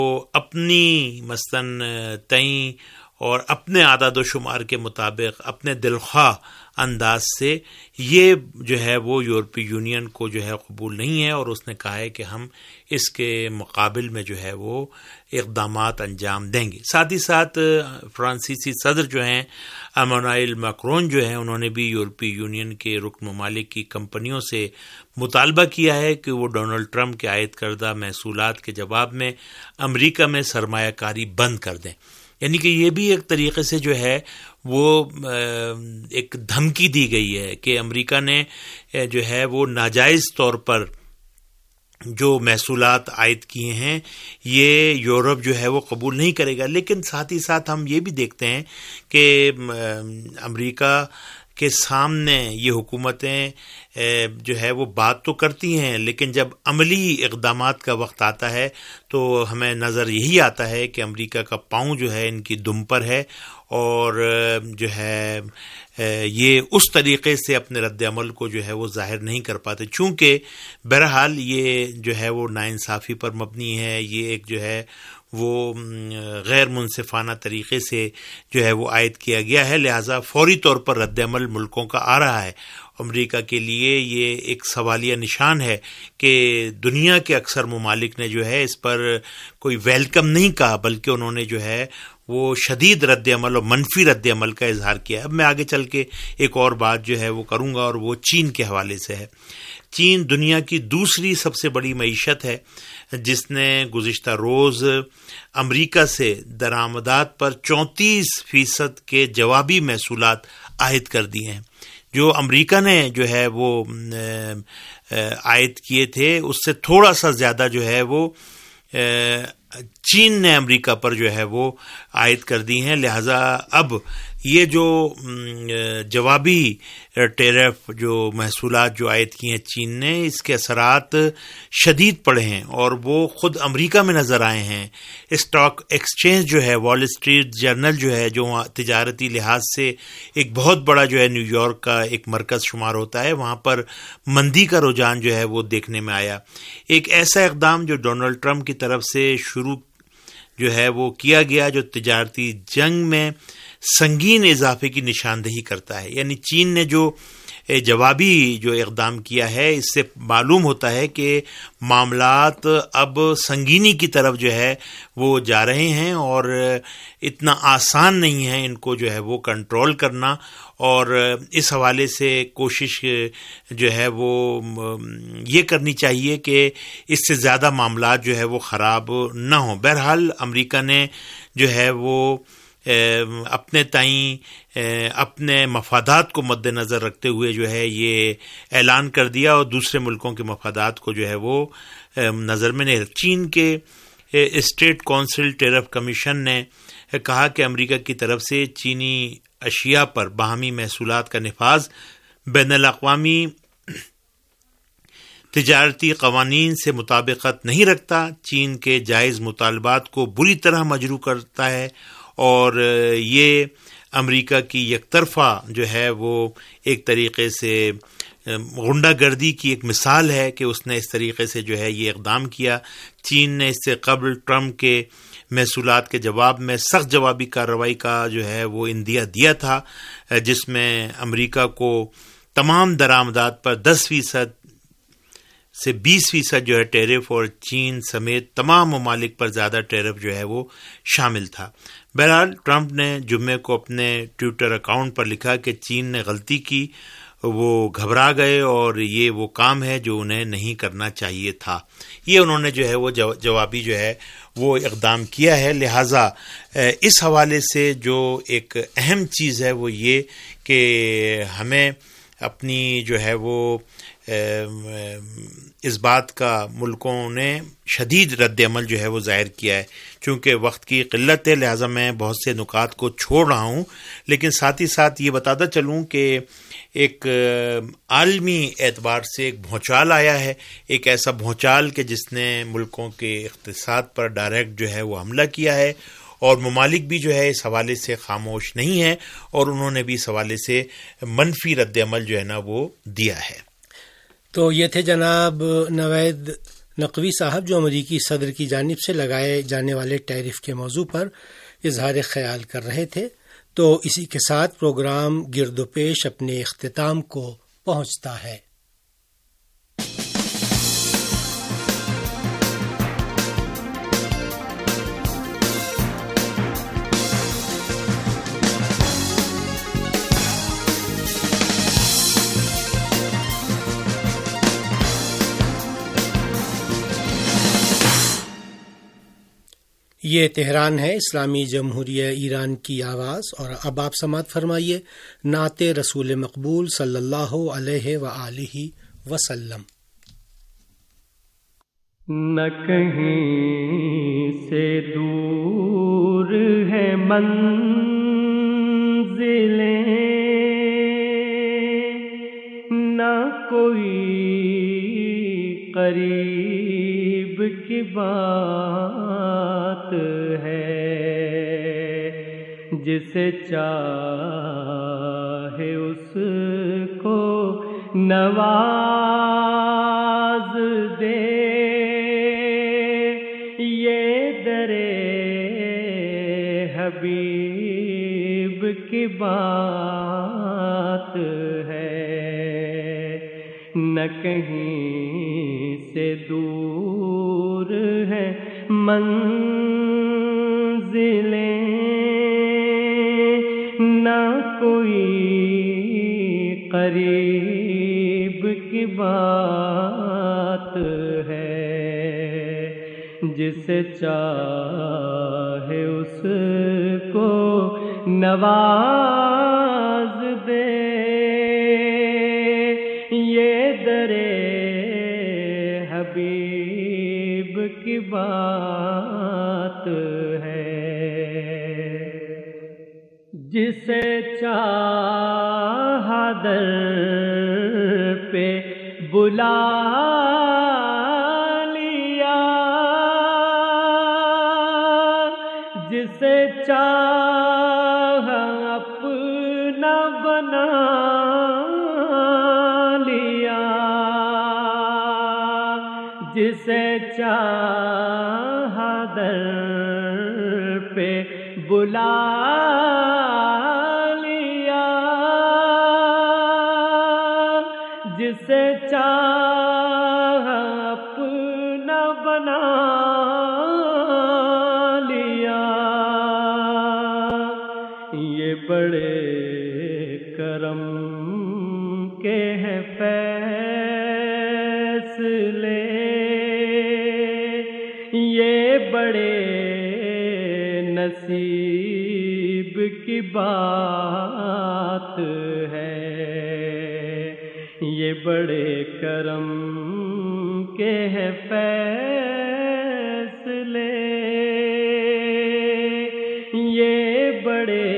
وہ اپنی مثلاً تعین اور اپنے اعداد و شمار کے مطابق اپنے دلخواہ انداز سے یہ جو ہے وہ یورپی یونین کو جو ہے قبول نہیں ہے، اور اس نے کہا ہے کہ ہم اس کے مقابل میں جو ہے وہ اقدامات انجام دیں گے۔ ساتھ ہی ساتھ فرانسیسی صدر جو ہیں ایمانوئل میکرون جو ہیں، انہوں نے بھی یورپی یونین کے رکن ممالک کی کمپنیوں سے مطالبہ کیا ہے کہ وہ ڈونلڈ ٹرمپ کے عائد کردہ محصولات کے جواب میں امریکہ میں سرمایہ کاری بند کر دیں۔ یعنی کہ یہ بھی ایک طریقے سے جو ہے وہ ایک دھمکی دی گئی ہے کہ امریکہ نے جو ہے وہ ناجائز طور پر جو محصولات عائد کیے ہیں یہ یورپ جو ہے وہ قبول نہیں کرے گا۔ لیکن ساتھ ہی ساتھ ہم یہ بھی دیکھتے ہیں کہ امریکہ کے سامنے یہ حکومتیں جو ہے وہ بات تو کرتی ہیں، لیکن جب عملی اقدامات کا وقت آتا ہے تو ہمیں نظر یہی آتا ہے کہ امریکہ کا پاؤں جو ہے ان کی دم پر ہے، اور جو ہے یہ اس طریقے سے اپنے رد عمل کو جو ہے وہ ظاہر نہیں کر پاتے، چونکہ بہرحال یہ جو ہے وہ ناانصافی پر مبنی ہے، یہ ایک جو ہے وہ غیر منصفانہ طریقے سے جو ہے وہ عائد کیا گیا ہے، لہٰذا فوری طور پر رد عمل ملکوں کا آ رہا ہے۔ امریکہ کے لیے یہ ایک سوالیہ نشان ہے کہ دنیا کے اکثر ممالک نے جو ہے اس پر کوئی ویلکم نہیں کہا، بلکہ انہوں نے جو ہے وہ شدید رد عمل اور منفی رد عمل کا اظہار کیا۔ اب میں آگے چل کے ایک اور بات جو ہے وہ کروں گا، اور وہ چین کے حوالے سے ہے۔ چین دنیا کی دوسری سب سے بڑی معیشت ہے، جس نے گزشتہ روز امریکہ سے درآمدات پر 34% کے جوابی محصولات عائد کر دیے ہیں۔ جو امریکہ نے جو ہے وہ عائد کیے تھے اس سے تھوڑا سا زیادہ جو ہے وہ چین نے امریکہ پر جو ہے وہ عائد کر دی ہیں، لہذا اب یہ جو جوابی ٹیرف جو محصولات جو عائد کی ہیں چین نے، اس کے اثرات شدید پڑے ہیں اور وہ خود امریکہ میں نظر آئے ہیں۔ اسٹاک ایکسچینج جو ہے وال اسٹریٹ جرنل جو ہے، جو تجارتی لحاظ سے ایک بہت بڑا جو ہے نیو یارک کا ایک مرکز شمار ہوتا ہے، وہاں پر مندی کا رجحان جو ہے وہ دیکھنے میں آیا۔ ایک ایسا اقدام جو ڈونلڈ ٹرمپ کی طرف سے شروع جو ہے وہ کیا گیا، جو تجارتی جنگ میں سنگین اضافے کی نشاندہی کرتا ہے۔ یعنی چین نے جو جوابی جو اقدام کیا ہے، اس سے معلوم ہوتا ہے کہ معاملات اب سنگینی کی طرف جو ہے وہ جا رہے ہیں، اور اتنا آسان نہیں ہے ان کو جو ہے وہ کنٹرول کرنا، اور اس حوالے سے کوشش جو ہے وہ یہ کرنی چاہیے کہ اس سے زیادہ معاملات جو ہے وہ خراب نہ ہوں۔ بہرحال امریکہ نے جو ہے وہ اپنے تئیں اپنے مفادات کو مد نظر رکھتے ہوئے جو ہے یہ اعلان کر دیا، اور دوسرے ملکوں کے مفادات کو جو ہے وہ نظر میں نہیں۔ چین کے اسٹیٹ کونسل ٹیرف کمیشن نے کہا کہ امریکہ کی طرف سے چینی اشیاء پر باہمی محصولات کا نفاذ بین الاقوامی تجارتی قوانین سے مطابقت نہیں رکھتا، چین کے جائز مطالبات کو بری طرح مجروح کرتا ہے، اور یہ امریکہ کی یک طرفہ جو ہے وہ ایک طریقے سے غنڈہ گردی کی ایک مثال ہے کہ اس نے اس طریقے سے جو ہے یہ اقدام کیا۔ چین نے اس سے قبل ٹرمپ کے محصولات کے جواب میں سخت جوابی کارروائی کا جو ہے وہ اندیہ دیا تھا، جس میں امریکہ کو تمام درآمدات پر 10% سے 20% جو ہے ٹیرف، اور چین سمیت تمام ممالک پر زیادہ ٹیرف جو ہے وہ شامل تھا۔ بہرحال ٹرمپ نے جمعے کو اپنے ٹویٹر اکاؤنٹ پر لکھا کہ چین نے غلطی کی، وہ گھبرا گئے، اور یہ وہ کام ہے جو انہیں نہیں کرنا چاہیے تھا۔ یہ انہوں نے جو ہے وہ جوابی جو ہے وہ اقدام کیا ہے۔ لہٰذا اس حوالے سے جو ایک اہم چیز ہے وہ یہ کہ ہمیں اپنی جو ہے وہ اس بات کا ملکوں نے شدید رد عمل جو ہے وہ ظاہر کیا ہے۔ چونکہ وقت کی قلت ہے لہٰذا میں بہت سے نکات کو چھوڑ رہا ہوں، لیکن ساتھ ہی ساتھ یہ بتاتا چلوں کہ ایک عالمی اعتبار سے ایک بھونچال آیا ہے، ایک ایسا بھونچال کہ جس نے ملکوں کے اقتصاد پر ڈائریکٹ جو ہے وہ حملہ کیا ہے، اور ممالک بھی جو ہے اس حوالے سے خاموش نہیں ہیں، اور انہوں نے بھی اس حوالے سے منفی رد عمل جو ہے نا وہ دیا ہے۔ تو یہ تھے جناب نوید نقوی صاحب جو امریکی صدر کی جانب سے لگائے جانے والے ٹیرف کے موضوع پر اظہار خیال کر رہے تھے، تو اسی کے ساتھ پروگرام گرد و پیش اپنے اختتام کو پہنچتا ہے۔ یہ تہران ہے، اسلامی جمہوریہ ایران کی آواز، اور اب آپ سماعت فرمائیے نعت رسول مقبول صلی اللہ علیہ وآلہ وسلم۔ نہ کہیں سے دور ہے منزلیں، نہ کوئی قریب کی بات ہے، جسے چاہے اس کو نواز دے، یہ درے حبیب کی بات ہے، نہ کہیں سے دور ہے منزلیں، نہ کوئی قریب کی بات ہے، جسے چاہے اس کو نواز دے، یہ درے حبیب کی بات ہے، جسے چاہا در پہ بلا لیا، جسے چاہا اپنا بنا لیا، جسے چاہا در پہ بلا لیا، جسے چاہا اپنا بنا لیا، یہ بڑے کرم کے ہیں فیصلے، یہ بڑے نصیب کی بات ہے، یہ بڑے کرم کے ہیں فیصلے، یہ بڑے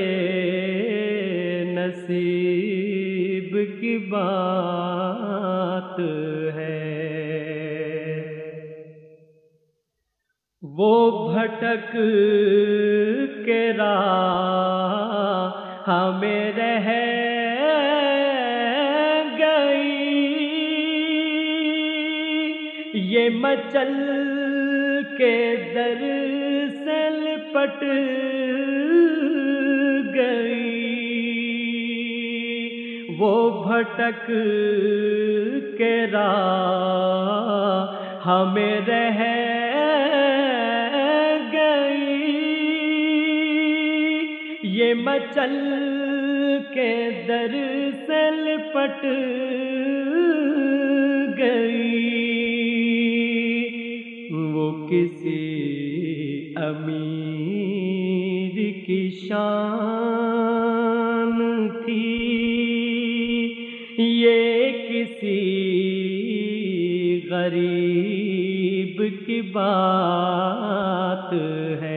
نصیب کی بات ہے۔ وہ بھٹک کے راہ میں رہ گئی، یہ مچل کے در سے لپٹ گئی، وہ بھٹک کے راہ میں رہ یہ مچل کے در سے لپٹ گئی، وہ کسی امیر کی شان تھی، یہ کسی غریب کی بات ہے،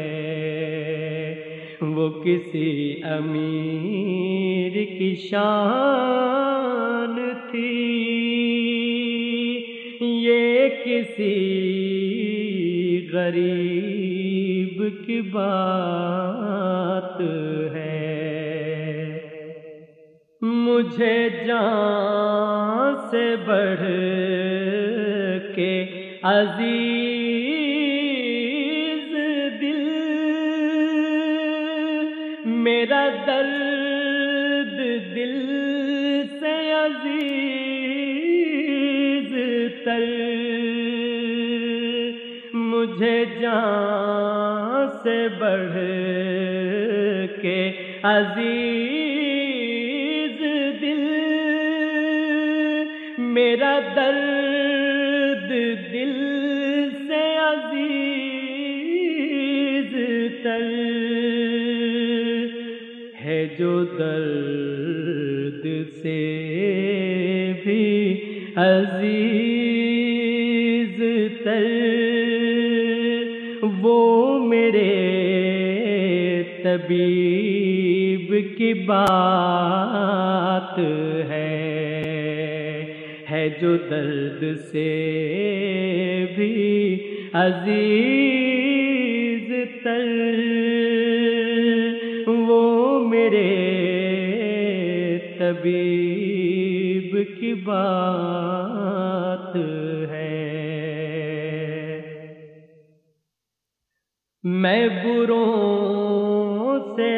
وہ کسی امیر کی شان تھی، یہ کسی غریب کی بات ہے۔ مجھے جان سے بڑھ کے عزیز دل میرا درد دل سے عزیز تر، مجھے جان سے بڑھ کے عزیز دل میرا درد دل سے عزیز تر ہے، جو درد سے بھی عزیز تر، وہ میرے طبیب کی بات ہے جو درد سے بھی عزیز تر، وہ میرے طبیب کی بات ہے۔ میں بروں سے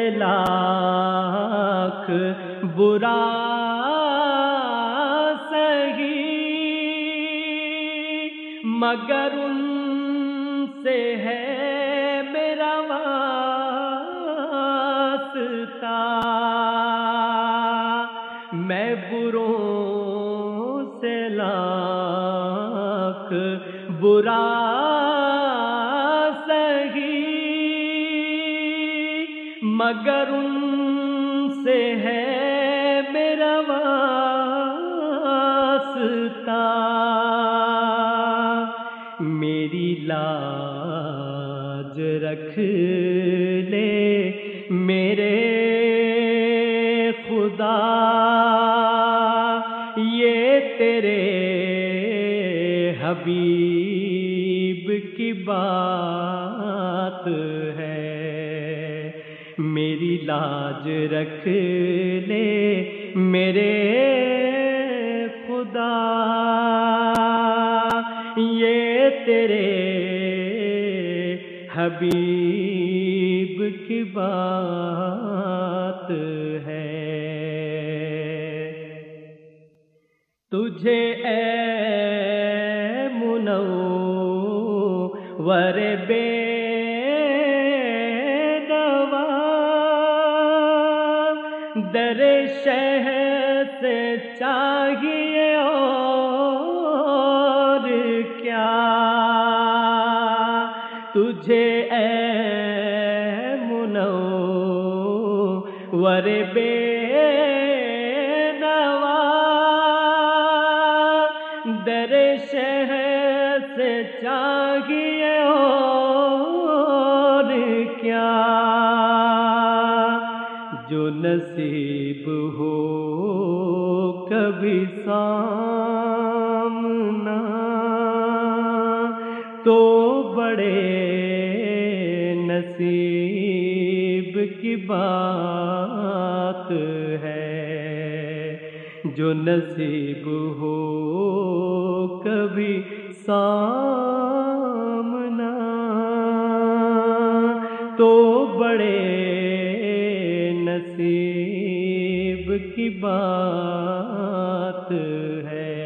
لاکھ برا سہی، مگر ان سے ہے میرا واسطہ، میں بروں سے لاکھ برا مگر ان سے ہے میرا واسطہ، میری لاج رکھ لے میرے خدا، یہ تیرے حبیب کی بات ہے، میری لاج رکھ لے میرے خدا، یہ تیرے حبیب کی بات ہے۔ تجھے اے منور بے در شہر سے چاہیے اور کیا، تجھے اے منور بے نوا در شہر سے چاہیے اور کیا، جو نصیب ہو کبھی سامنا تو بڑے نصیب کی بات ہے، جو نصیب ہو کبھی سامنا تو بڑے نصیب کی بات ہے،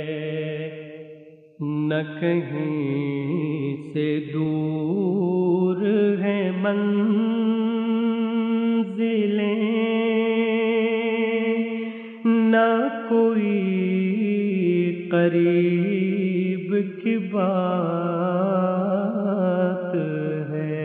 نہ کہیں سے دور ہے منزلیں، نہ کوئی قریب کی بات ہے۔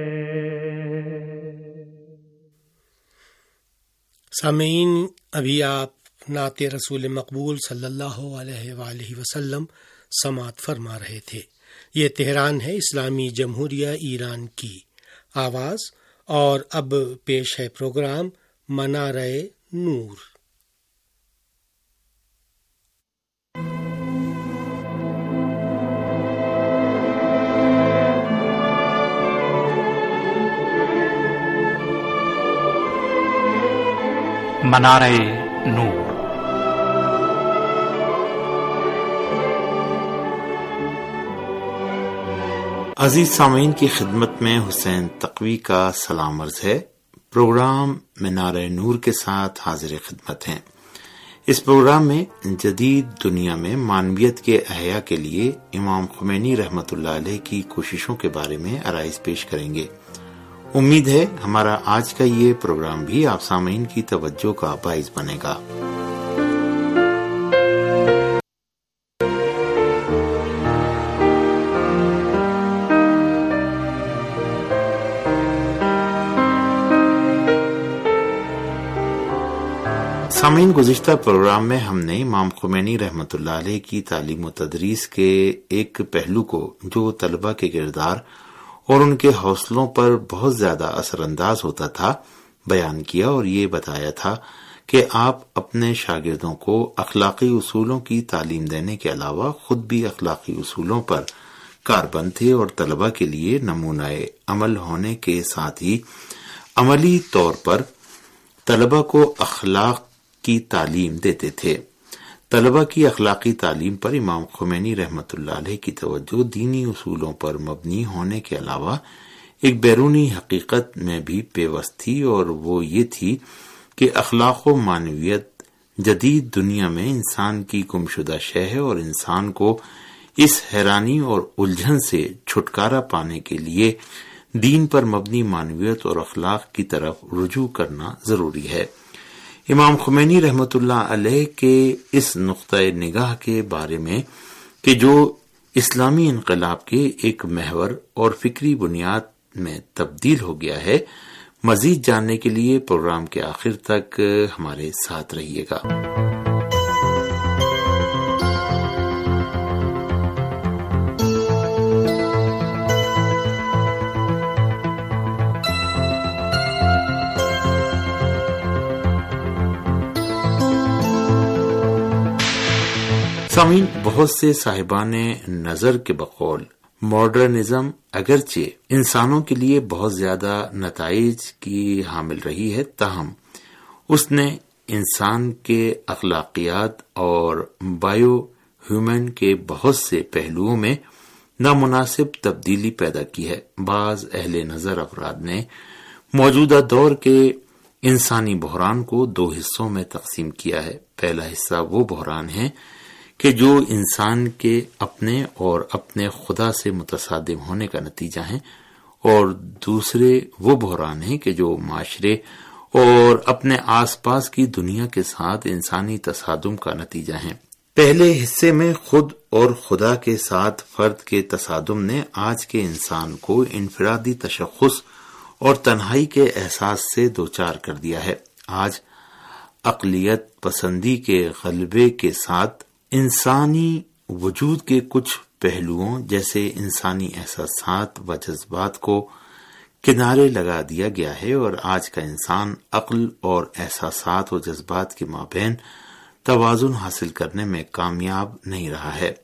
سامعین، ابھی آپ نعت رسول مقبول صلی اللہ علیہ وآلہ وسلم سماعت فرما رہے تھے۔ یہ تہران ہے، اسلامی جمہوریہ ایران کی آواز، اور اب پیش ہے پروگرام منارہ نور۔ منارہ نور۔ عزیز سامعین کی خدمت میں حسین تقوی کا سلام عرض ہے۔ پروگرام مینار نور کے ساتھ حاضر خدمت ہیں۔ اس پروگرام میں جدید دنیا میں معنویت کے احیاء کے لیے امام خمینی رحمۃ اللہ علیہ کی کوششوں کے بارے میں آرائز پیش کریں گے۔ امید ہے ہمارا آج کا یہ پروگرام بھی آپ سامعین کی توجہ کا باعث بنے گا۔ سامعین، گزشتہ پروگرام میں ہم نے امام خمینی رحمۃ اللہ علیہ کی تعلیم و تدریس کے ایک پہلو کو، جو طلبہ کے کردار اور ان کے حوصلوں پر بہت زیادہ اثر انداز ہوتا تھا، بیان کیا اور یہ بتایا تھا کہ آپ اپنے شاگردوں کو اخلاقی اصولوں کی تعلیم دینے کے علاوہ خود بھی اخلاقی اصولوں پر کاربند تھے اور طلبہ کے لیے نمونہ عمل ہونے کے ساتھ ہی عملی طور پر طلبہ کو اخلاق کی تعلیم دیتے تھے۔ طلبہ کی اخلاقی تعلیم پر امام خمینی رحمۃ اللہ علیہ کی توجہ دینی اصولوں پر مبنی ہونے کے علاوہ ایک بیرونی حقیقت میں بھی پیوست تھی، اور وہ یہ تھی کہ اخلاق و معنویت جدید دنیا میں انسان کی گمشدہ شے ہے، اور انسان کو اس حیرانی اور الجھن سے چھٹکارا پانے کے لیے دین پر مبنی معنویت اور اخلاق کی طرف رجوع کرنا ضروری ہے۔ امام خمینی رحمۃ اللہ علیہ کے اس نقطۂ نگاہ کے بارے میں کہ جو اسلامی انقلاب کے ایک محور اور فکری بنیاد میں تبدیل ہو گیا ہے، مزید جاننے کے لیے پروگرام کے آخر تک ہمارے ساتھ رہیے گا۔ سامعین، بہت سے صاحبان نظر کے بقول ماڈرنزم اگرچہ انسانوں کے لیے بہت زیادہ نتائج کی حامل رہی ہے، تاہم اس نے انسان کے اخلاقیات اور بایو ہیومن کے بہت سے پہلوؤں میں نامناسب تبدیلی پیدا کی ہے۔ بعض اہل نظر افراد نے موجودہ دور کے انسانی بحران کو دو حصوں میں تقسیم کیا ہے۔ پہلا حصہ وہ بحران ہے کہ جو انسان کے اپنے اور اپنے خدا سے متصادم ہونے کا نتیجہ ہیں، اور دوسرے وہ بحران ہیں کہ جو معاشرے اور اپنے آس پاس کی دنیا کے ساتھ انسانی تصادم کا نتیجہ ہیں۔ پہلے حصے میں خود اور خدا کے ساتھ فرد کے تصادم نے آج کے انسان کو انفرادی تشخص اور تنہائی کے احساس سے دوچار کر دیا ہے۔ آج اقلیت پسندی کے غلبے کے ساتھ انسانی وجود کے کچھ پہلوؤں جیسے انسانی احساسات و جذبات کو کنارے لگا دیا گیا ہے، اور آج کا انسان عقل اور احساسات و جذبات کے مابین توازن حاصل کرنے میں کامیاب نہیں رہا ہے۔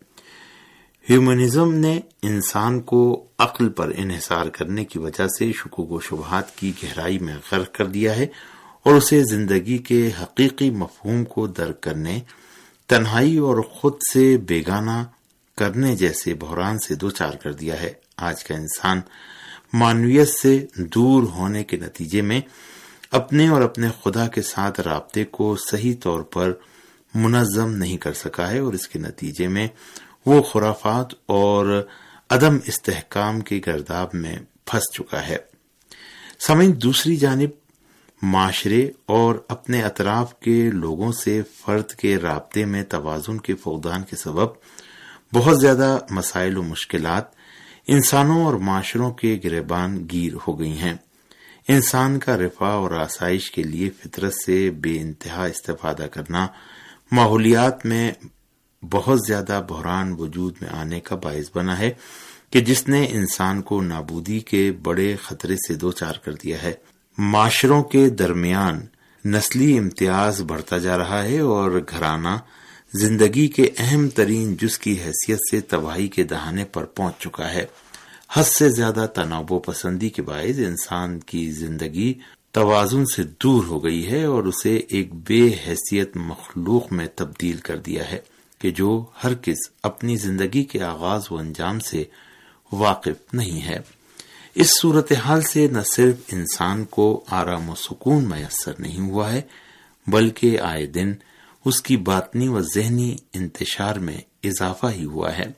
ہیومنزم نے انسان کو عقل پر انحصار کرنے کی وجہ سے شکوک و شبہات کی گہرائی میں غرق کر دیا ہے، اور اسے زندگی کے حقیقی مفہوم کو درک کرنے، تنہائی اور خود سے بیگانہ کرنے جیسے بحران سے دوچار کر دیا ہے۔ آج کا انسان معنویت سے دور ہونے کے نتیجے میں اپنے اور اپنے خدا کے ساتھ رابطے کو صحیح طور پر منظم نہیں کر سکا ہے، اور اس کے نتیجے میں وہ خرافات اور عدم استحکام کے گرداب میں پھنس چکا ہے۔ سامعین، دوسری جانب معاشرے اور اپنے اطراف کے لوگوں سے فرد کے رابطے میں توازن کے فقدان کے سبب بہت زیادہ مسائل و مشکلات انسانوں اور معاشروں کے گریبان گیر ہو گئی ہیں۔ انسان کا رفاہ اور آسائش کے لیے فطرت سے بے انتہا استفادہ کرنا ماحولیات میں بہت زیادہ بحران وجود میں آنے کا باعث بنا ہے کہ جس نے انسان کو نابودی کے بڑے خطرے سے دوچار کر دیا ہے۔ معاشروں کے درمیان نسلی امتیاز بڑھتا جا رہا ہے، اور گھرانہ زندگی کے اہم ترین جز کی حیثیت سے تباہی کے دہانے پر پہنچ چکا ہے۔ حد سے زیادہ تنوع پسندی کے باعث انسان کی زندگی توازن سے دور ہو گئی ہے، اور اسے ایک بے حیثیت مخلوق میں تبدیل کر دیا ہے کہ جو ہرگز اپنی زندگی کے آغاز و انجام سے واقف نہیں ہے۔ اس صورتحال سے نہ صرف انسان کو آرام و سکون میسر نہیں ہوا ہے، بلکہ آئے دن اس کی باطنی و ذہنی انتشار میں اضافہ ہی ہوا ہے،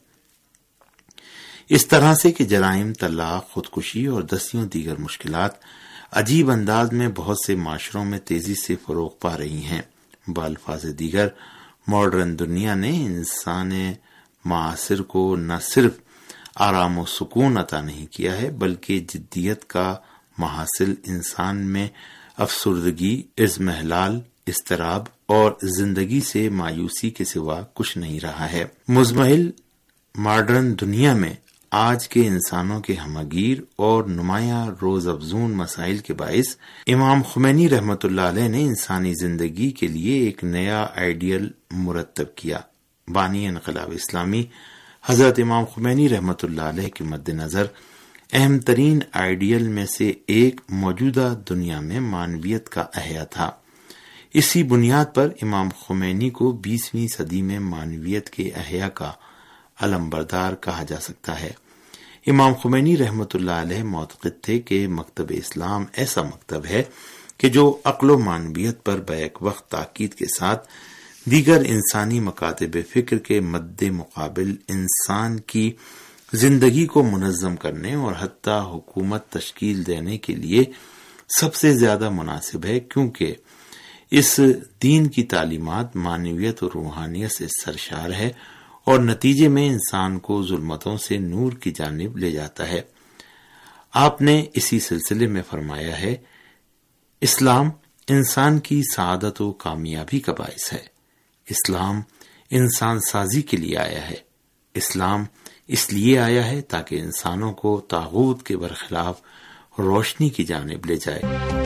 اس طرح سے کہ جرائم، طلاق، خودکشی اور دسیوں دیگر مشکلات عجیب انداز میں بہت سے معاشروں میں تیزی سے فروغ پا رہی ہیں۔ بالفاظ دیگر، ماڈرن دنیا نے انسان معاصر کو نہ صرف آرام و سکون عطا نہیں کیا ہے، بلکہ جدیت کا محاصل انسان میں افسردگی، اضمحلال، اضطراب اور زندگی سے مایوسی کے سوا کچھ نہیں رہا ہے۔ مزمحل ماڈرن دنیا میں آج کے انسانوں کے ہمگیر اور نمایاں روز افزون مسائل کے باعث امام خمینی رحمۃ اللہ علیہ نے انسانی زندگی کے لیے ایک نیا آئیڈیل مرتب کیا۔ بانی انقلاب اسلامی حضرت امام خمینی رحمۃ اللہ علیہ کے مد نظر اہم ترین آئیڈیل میں سے ایک موجودہ دنیا میں معنویت کا احیا تھا۔ اسی بنیاد پر امام خمینی کو 20ویں صدی میں معنویت کے احیا کا علم بردار کہا جا سکتا ہے۔ امام خمینی رحمۃ اللہ علیہ معتقد تھے کہ مکتب اسلام ایسا مکتب ہے کہ جو عقل و معنویت پر بیک وقت تاکید کے ساتھ دیگر انسانی مکاتب فکر کے مد مقابل انسان کی زندگی کو منظم کرنے اور حتی حکومت تشکیل دینے کے لیے سب سے زیادہ مناسب ہے، کیونکہ اس دین کی تعلیمات معنویت و روحانیت سے سرشار ہے اور نتیجے میں انسان کو ظلمتوں سے نور کی جانب لے جاتا ہے۔ آپ نے اسی سلسلے میں فرمایا ہے، اسلام انسان کی سعادت و کامیابی کا باعث ہے، اسلام انسان سازی کے لیے آیا ہے، اسلام اس لیے آیا ہے تاکہ انسانوں کو طاغوت کے برخلاف روشنی کی جانب لے جائے۔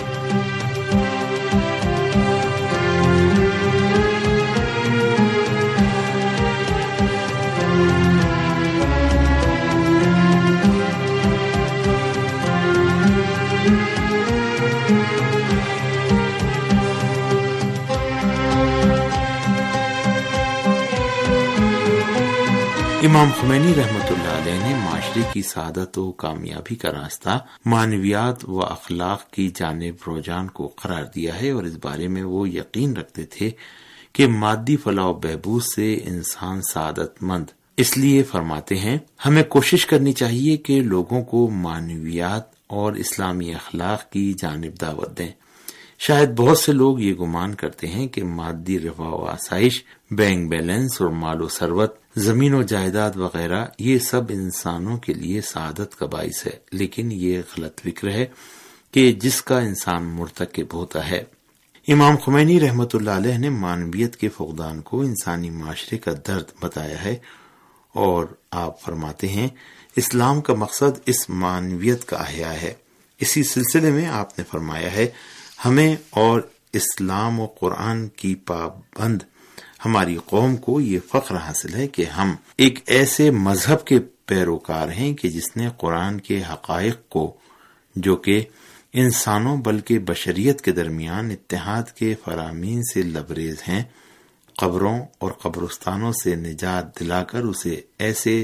امام خمینی رحمۃ اللہ علیہ نے معاشرے کی سعادت و کامیابی کا راستہ معنویات و اخلاق کی جانب رجوع کو قرار دیا ہے، اور اس بارے میں وہ یقین رکھتے تھے کہ مادی فلاح و بہبود سے انسان سعادت مند۔ اس لیے فرماتے ہیں، ہمیں کوشش کرنی چاہیے کہ لوگوں کو معنویات اور اسلامی اخلاق کی جانب دعوت دیں۔ شاید بہت سے لوگ یہ گمان کرتے ہیں کہ مادی رفاہ و آسائش، بینک بیلنس اور مال و ثروت، زمین و جائیداد وغیرہ، یہ سب انسانوں کے لیے سعادت کا باعث ہے، لیکن یہ غلط فکر ہے کہ جس کا انسان مرتکب ہوتا ہے۔ امام خمینی رحمۃ اللہ علیہ نے معنویت کے فقدان کو انسانی معاشرے کا درد بتایا ہے، اور آپ فرماتے ہیں، اسلام کا مقصد اس معنویت کا احیا ہے۔ اسی سلسلے میں آپ نے فرمایا ہے، ہمیں اور اسلام و قرآن کی پابند ہماری قوم کو یہ فخر حاصل ہے کہ ہم ایک ایسے مذہب کے پیروکار ہیں کہ جس نے قرآن کے حقائق کو، جو کہ انسانوں بلکہ بشریت کے درمیان اتحاد کے فرامین سے لبریز ہیں، قبروں اور قبرستانوں سے نجات دلا کر اسے ایسے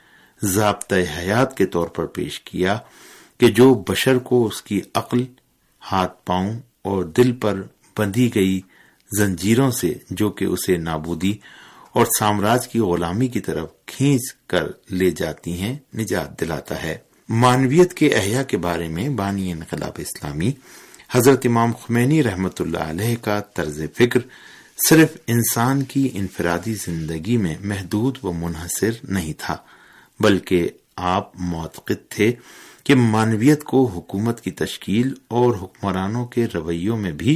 ضابطۂ حیات کے طور پر پیش کیا کہ جو بشر کو اس کی عقل، ہاتھ پاؤں اور دل پر بندھی گئی زنجیروں سے، جو کہ اسے نابودی اور سامراج کی غلامی کی طرف کھینچ کر لے جاتی ہیں، نجات دلاتا ہے۔ معنویت کے احیا کے بارے میں بانی انقلاب اسلامی حضرت امام خمینی رحمۃ اللہ علیہ کا طرز فکر صرف انسان کی انفرادی زندگی میں محدود و منحصر نہیں تھا، بلکہ آپ معتقد تھے کہ معنویت کو حکومت کی تشکیل اور حکمرانوں کے رویوں میں بھی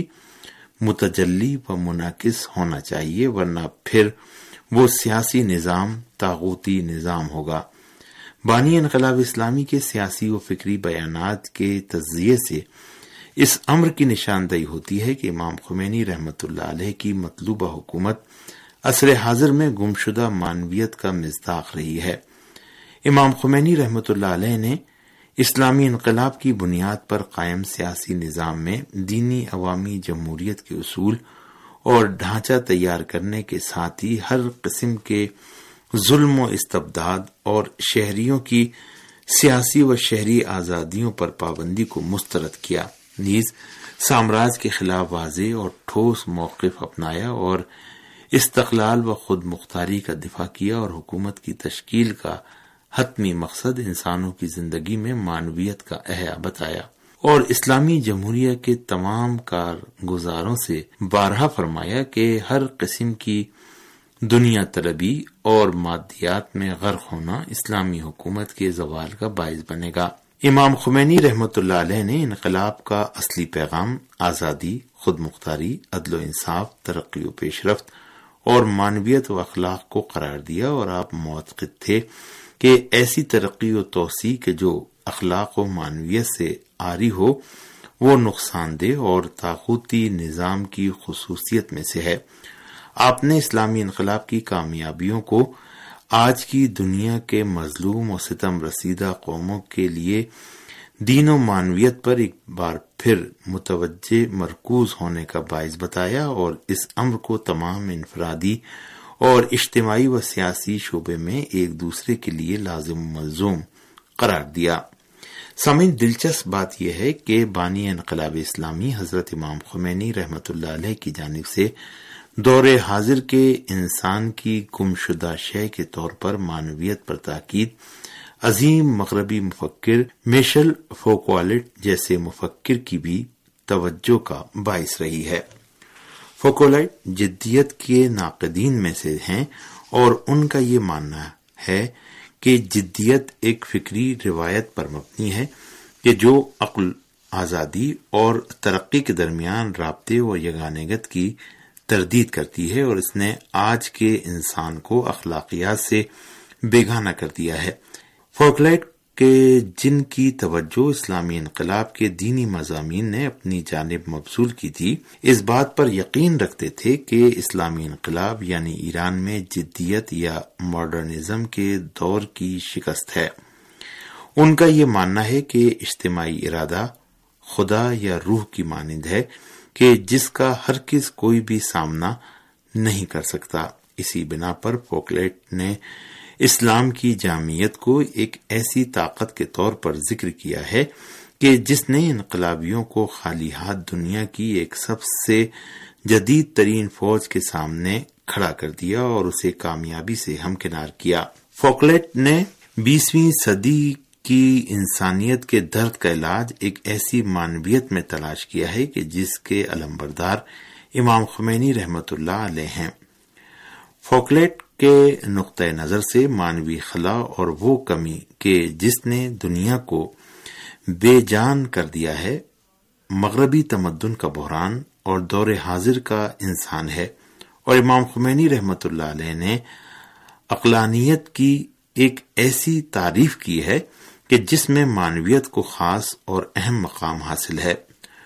متجلی و منعکس ہونا چاہیے، ورنہ پھر وہ سیاسی نظام طاغوتی نظام ہوگا۔ بانی انقلاب اسلامی کے سیاسی و فکری بیانات کے تجزیے سے اس امر کی نشاندہی ہوتی ہے کہ امام خمینی رحمۃ اللہ علیہ کی مطلوبہ حکومت عصر حاضر میں گمشدہ معنویت کا مصداق رہی ہے۔ امام خمینی رحمۃ اللہ علیہ نے اسلامی انقلاب کی بنیاد پر قائم سیاسی نظام میں دینی عوامی جمہوریت کے اصول اور ڈھانچہ تیار کرنے کے ساتھ ہی ہر قسم کے ظلم و استبداد اور شہریوں کی سیاسی و شہری آزادیوں پر پابندی کو مسترد کیا، نیز سامراج کے خلاف واضح اور ٹھوس موقف اپنایا اور استقلال و خود مختاری کا دفاع کیا، اور حکومت کی تشکیل کا حتمی مقصد انسانوں کی زندگی میں معنویت کا احیا بتایا، اور اسلامی جمہوریہ کے تمام کارگزاروں سے بارہا فرمایا کہ ہر قسم کی دنیا طلبی اور مادیات میں غرق ہونا اسلامی حکومت کے زوال کا باعث بنے گا۔ امام خمینی رحمۃ اللہ علیہ نے انقلاب کا اصلی پیغام آزادی، خود مختاری، عدل و انصاف، ترقی و پیش رفت اور معنویت و اخلاق کو قرار دیا، اور آپ معتقد تھے کہ ایسی ترقی و توسیع کے جو اخلاق و معنویت سے عاری ہو وہ نقصان دہ اور طاغوتی نظام کی خصوصیت میں سے ہے۔ آپ نے اسلامی انقلاب کی کامیابیوں کو آج کی دنیا کے مظلوم و ستم رسیدہ قوموں کے لیے دین و معنویت پر ایک بار پھر متوجہ مرکوز ہونے کا باعث بتایا، اور اس امر کو تمام انفرادی اور اجتماعی و سیاسی شعبے میں ایک دوسرے کے لیے لازم و ملزوم قرار دیا۔ سامعین، دلچسپ بات یہ ہے کہ بانی انقلاب اسلامی حضرت امام خمینی رحمۃ اللہ علیہ کی جانب سے دور حاضر کے انسان کی گمشدہ شے کے طور پر معنویت پر تاکید عظیم مغربی مفکر میشل فوکوالٹ جیسے مفکر کی بھی توجہ کا باعث رہی ہے۔ فوکوالٹ جدیت کے ناقدین میں سے ہیں، اور ان کا یہ ماننا ہے کہ جدیت ایک فکری روایت پر مبنی ہے کہ جو عقل، آزادی اور ترقی کے درمیان رابطے اور یگانگت کی تردید کرتی ہے، اور اس نے آج کے انسان کو اخلاقیات سے بیگانہ کر دیا ہے۔ فوکلائٹ کے جن کی توجہ اسلامی انقلاب کے دینی مضامین نے اپنی جانب مبذول کی تھی، اس بات پر یقین رکھتے تھے کہ اسلامی انقلاب یعنی ایران میں جدیت یا ماڈرنزم کے دور کی شکست ہے۔ ان کا یہ ماننا ہے کہ اجتماعی ارادہ خدا یا روح کی مانند ہے کہ جس کا ہرگز کوئی بھی سامنا نہیں کر سکتا۔ اسی بنا پر فوکلائٹ نے اسلام کی جامعیت کو ایک ایسی طاقت کے طور پر ذکر کیا ہے کہ جس نے انقلابیوں کو خالی ہاتھ دنیا کی ایک سب سے جدید ترین فوج کے سامنے کھڑا کر دیا اور اسے کامیابی سے ہمکنار کیا۔ فوکلائٹ نے 20ویں صدی کی انسانیت کے درد کا علاج ایک ایسی معنویت میں تلاش کیا ہے کہ جس کے علمبردار امام خمینی رحمۃ اللہ علیہ ہیں۔ فوکلائٹ کے نقطہ نظر سے مانوی خلا اور وہ کمی کہ جس نے دنیا کو بے جان کر دیا ہے، مغربی تمدن کا بحران اور دور حاضر کا انسان ہے، اور امام خمینی رحمۃ اللہ علیہ نے عقلانیت کی ایک ایسی تعریف کی ہے کہ جس میں معنویت کو خاص اور اہم مقام حاصل ہے۔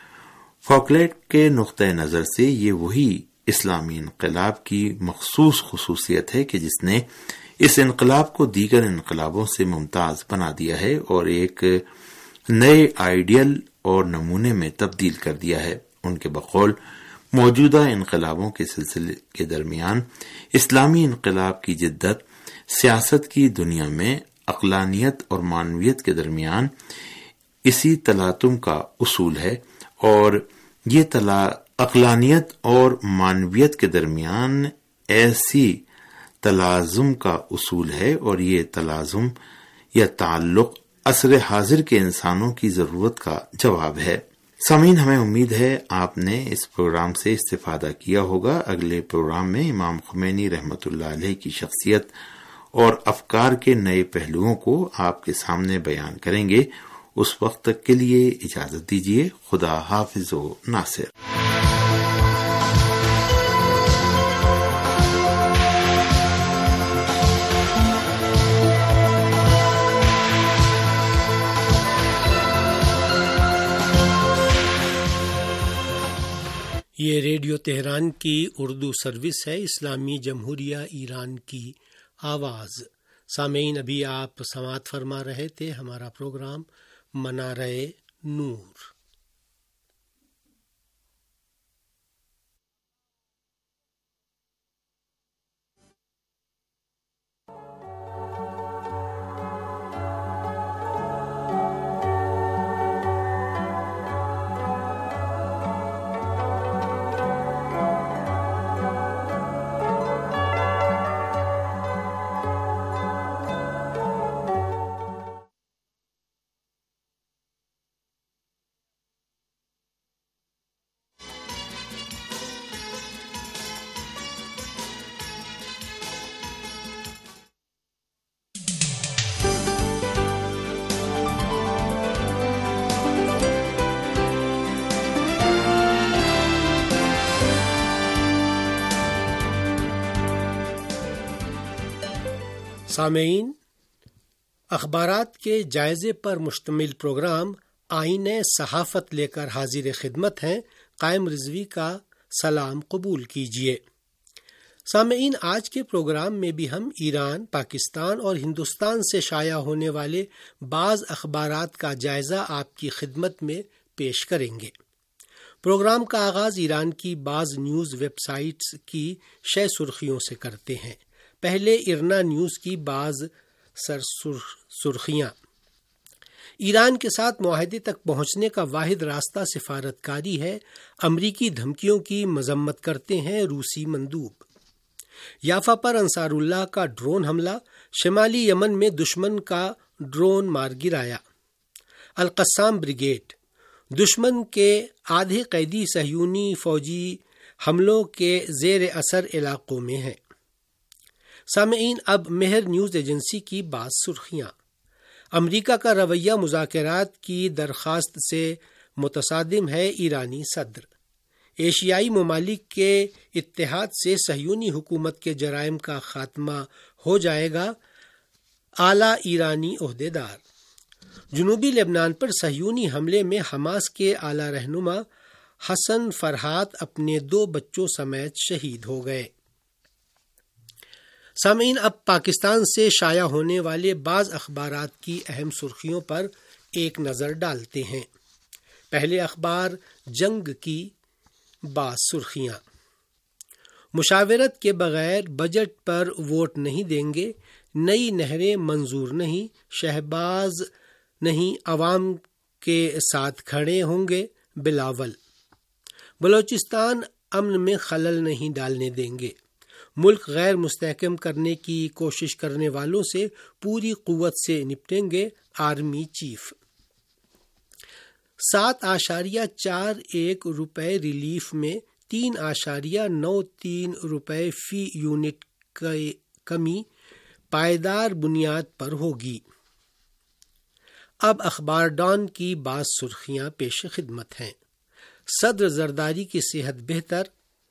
فوکلائٹ کے نقطہ نظر سے یہ وہی اسلامی انقلاب کی مخصوص خصوصیت ہے کہ جس نے اس انقلاب کو دیگر انقلابوں سے ممتاز بنا دیا ہے اور ایک نئے آئیڈیل اور نمونے میں تبدیل کر دیا ہے۔ ان کے بقول موجودہ انقلابوں کے سلسلے کے درمیان اسلامی انقلاب کی جدت سیاست کی دنیا میں عقلانیت اور معنویت کے درمیان اسی تلاطم کا اصول ہے، اور یہ عقلانیت اور معنویت کے درمیان ایسی تلازم کا اصول ہے، اور یہ تلازم یا تعلق عصر حاضر کے انسانوں کی ضرورت کا جواب ہے۔ سامعین، ہمیں امید ہے آپ نے اس پروگرام سے استفادہ کیا ہوگا۔ اگلے پروگرام میں امام خمینی رحمۃ اللہ علیہ کی شخصیت اور افکار کے نئے پہلوؤں کو آپ کے سامنے بیان کریں گے۔ اس وقت تک کے لیے اجازت دیجیے۔ خدا حافظ و ناصر۔ یہ ریڈیو تہران کی اردو سروس ہے، اسلامی جمہوریہ ایران کی آواز۔ سامعین، ابھی آپ سماعت فرما رہے تھے ہمارا پروگرام منارہ نور۔ سامعین، اخبارات کے جائزے پر مشتمل پروگرام آئین صحافت لے کر حاضر خدمت ہیں۔ قائم رضوی کا سلام قبول کیجیے۔ سامعین، آج کے پروگرام میں بھی ہم ایران، پاکستان اور ہندوستان سے شائع ہونے والے بعض اخبارات کا جائزہ آپ کی خدمت میں پیش کریں گے۔ پروگرام کا آغاز ایران کی بعض نیوز ویب سائٹس کی شہ سرخیوں سے کرتے ہیں۔ پہلے ارنا نیوز کی بعض سرخیاں۔ ایران کے ساتھ معاہدے تک پہنچنے کا واحد راستہ سفارتکاری ہے، امریکی دھمکیوں کی مذمت کرتے ہیں روسی مندوب۔ یافا پر انصار اللہ کا ڈرون حملہ، شمالی یمن میں دشمن کا ڈرون مار گرایا۔ القسام بریگیڈ، دشمن کے آدھے قیدی صہیونی فوجی حملوں کے زیر اثر علاقوں میں ہیں۔ سامعین، اب مہر نیوز ایجنسی کی بعض سرخیاں۔ امریکہ کا رویہ مذاکرات کی درخواست سے متصادم ہے۔ ایرانی صدر، ایشیائی ممالک کے اتحاد سے صہیونی حکومت کے جرائم کا خاتمہ ہو جائے گا، اعلیٰ ایرانی عہدیدار۔ جنوبی لبنان پر صہیونی حملے میں حماس کے اعلیٰ رہنما حسن فرحات اپنے 2 بچوں سمیت شہید ہو گئے۔ سامعین، اب پاکستان سے شائع ہونے والے بعض اخبارات کی اہم سرخیوں پر ایک نظر ڈالتے ہیں۔ پہلے اخبار جنگ کی بعض سرخیاں۔ مشاورت کے بغیر بجٹ پر ووٹ نہیں دیں گے، نئی نہریں منظور نہیں، شہباز نہیں عوام کے ساتھ کھڑے ہوں گے، بلاول۔ بلوچستان امن میں خلل نہیں ڈالنے دیں گے، ملک غیر مستحکم کرنے کی کوشش کرنے والوں سے پوری قوت سے نپٹیں گے، آرمی چیف۔ 7.41 روپے ریلیف میں 3.93 روپے فی یونٹ کمی پائیدار بنیاد پر ہوگی۔ اب اخبار ڈان کی بعض سرخیاں پیش خدمت ہیں۔ صدر زرداری کی صحت بہتر،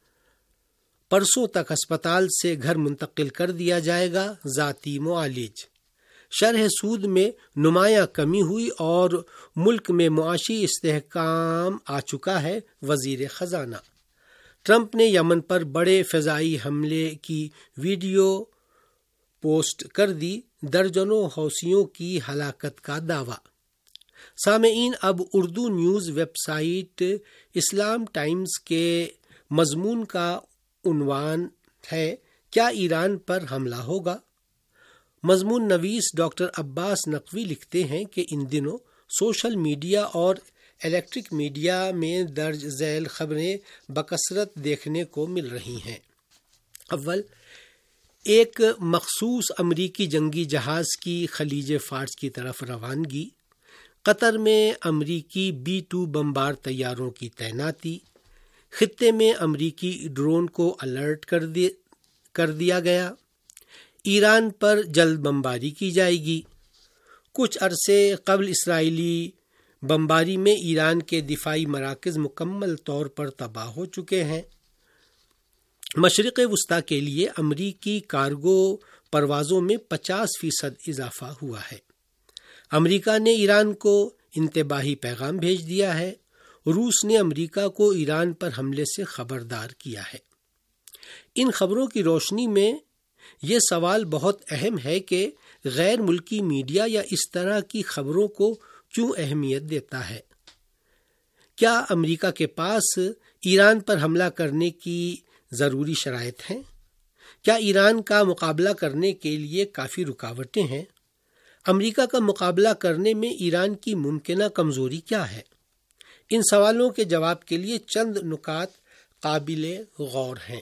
پرسوں تک ہسپتال سے گھر منتقل کر دیا جائے گا، ذاتی معالج۔ شرح سود میں نمایاں کمی ہوئی اور ملک میں معاشی استحکام آ چکا ہے، وزیر خزانہ۔ ٹرمپ نے یمن پر بڑے فضائی حملے کی ویڈیو پوسٹ کر دی، درجنوں حوثیوں کی ہلاکت کا دعویٰ۔ سامعین، اب Urdu news website Islam Times کے مضمون کا عنوان ہے، کیا ایران پر حملہ ہوگا؟ مضمون نویس ڈاکٹر عباس نقوی لکھتے ہیں کہ ان دنوں سوشل میڈیا اور الیکٹرک میڈیا میں درج ذیل خبریں بکثرت دیکھنے کو مل رہی ہیں۔ اول، ایک مخصوص امریکی جنگی جہاز کی خلیج فارس کی طرف روانگی، قطر میں امریکی B-2 بمبار طیاروں کی تعیناتی، خطے میں امریکی ڈرون کو الرٹ کر دیا گیا، ایران پر جلد بمباری کی جائے گی۔ کچھ عرصے قبل اسرائیلی بمباری میں ایران کے دفاعی مراکز مکمل طور پر تباہ ہو چکے ہیں۔ مشرق وسطیٰ کے لیے امریکی کارگو پروازوں میں 50% اضافہ ہوا ہے۔ امریکہ نے ایران کو انتباہی پیغام بھیج دیا ہے۔ روس نے امریکہ کو ایران پر حملے سے خبردار کیا ہے۔ ان خبروں کی روشنی میں یہ سوال بہت اہم ہے کہ غیر ملکی میڈیا یا اس طرح کی خبروں کو کیوں اہمیت دیتا ہے؟ کیا امریکہ کے پاس ایران پر حملہ کرنے کی ضروری شرائط ہیں؟ کیا ایران کا مقابلہ کرنے کے لیے کافی رکاوٹیں ہیں؟ امریکہ کا مقابلہ کرنے میں ایران کی ممکنہ کمزوری کیا ہے؟ ان سوالوں کے جواب کے لیے چند نکات قابل غور ہیں۔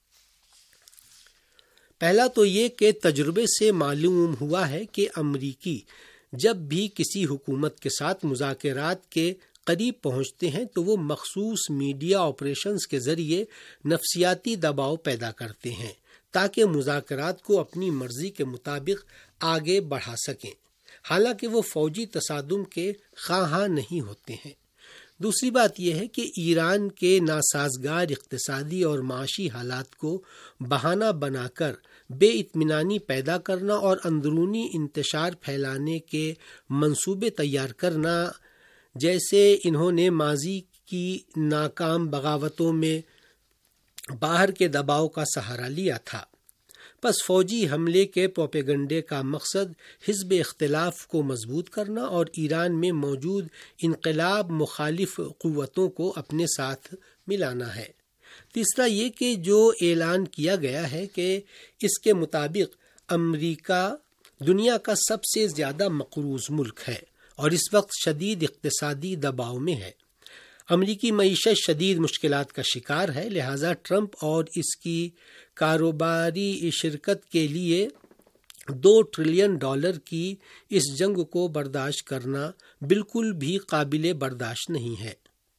پہلا تو یہ کہ تجربے سے معلوم ہوا ہے کہ امریکی جب بھی کسی حکومت کے ساتھ مذاکرات کے قریب پہنچتے ہیں تو وہ مخصوص میڈیا آپریشنز کے ذریعے نفسیاتی دباؤ پیدا کرتے ہیں تاکہ مذاکرات کو اپنی مرضی کے مطابق آگے بڑھا سکیں، حالانکہ وہ فوجی تصادم کے خواہاں نہیں ہوتے ہیں۔ دوسری بات یہ ہے کہ ایران کے ناسازگار اقتصادی اور معاشی حالات کو بہانہ بنا کر بے اطمینانی پیدا کرنا اور اندرونی انتشار پھیلانے کے منصوبے تیار کرنا، جیسے انہوں نے ماضی کی ناکام بغاوتوں میں باہر کے دباؤ کا سہارا لیا تھا۔ پس فوجی حملے کے پروپیگنڈے کا مقصد حزب اختلاف کو مضبوط کرنا اور ایران میں موجود انقلاب مخالف قوتوں کو اپنے ساتھ ملانا ہے۔ تیسرا یہ کہ جو اعلان کیا گیا ہے کہ اس کے مطابق امریکہ دنیا کا سب سے زیادہ مقروض ملک ہے اور اس وقت شدید اقتصادی دباؤ میں ہے۔ امریکی معیشت شدید مشکلات کا شکار ہے، لہذا ٹرمپ اور اس کی کاروباری شرکت کے لیے $2 ٹریلین کی اس جنگ کو برداشت کرنا بالکل بھی قابل برداشت نہیں ہے۔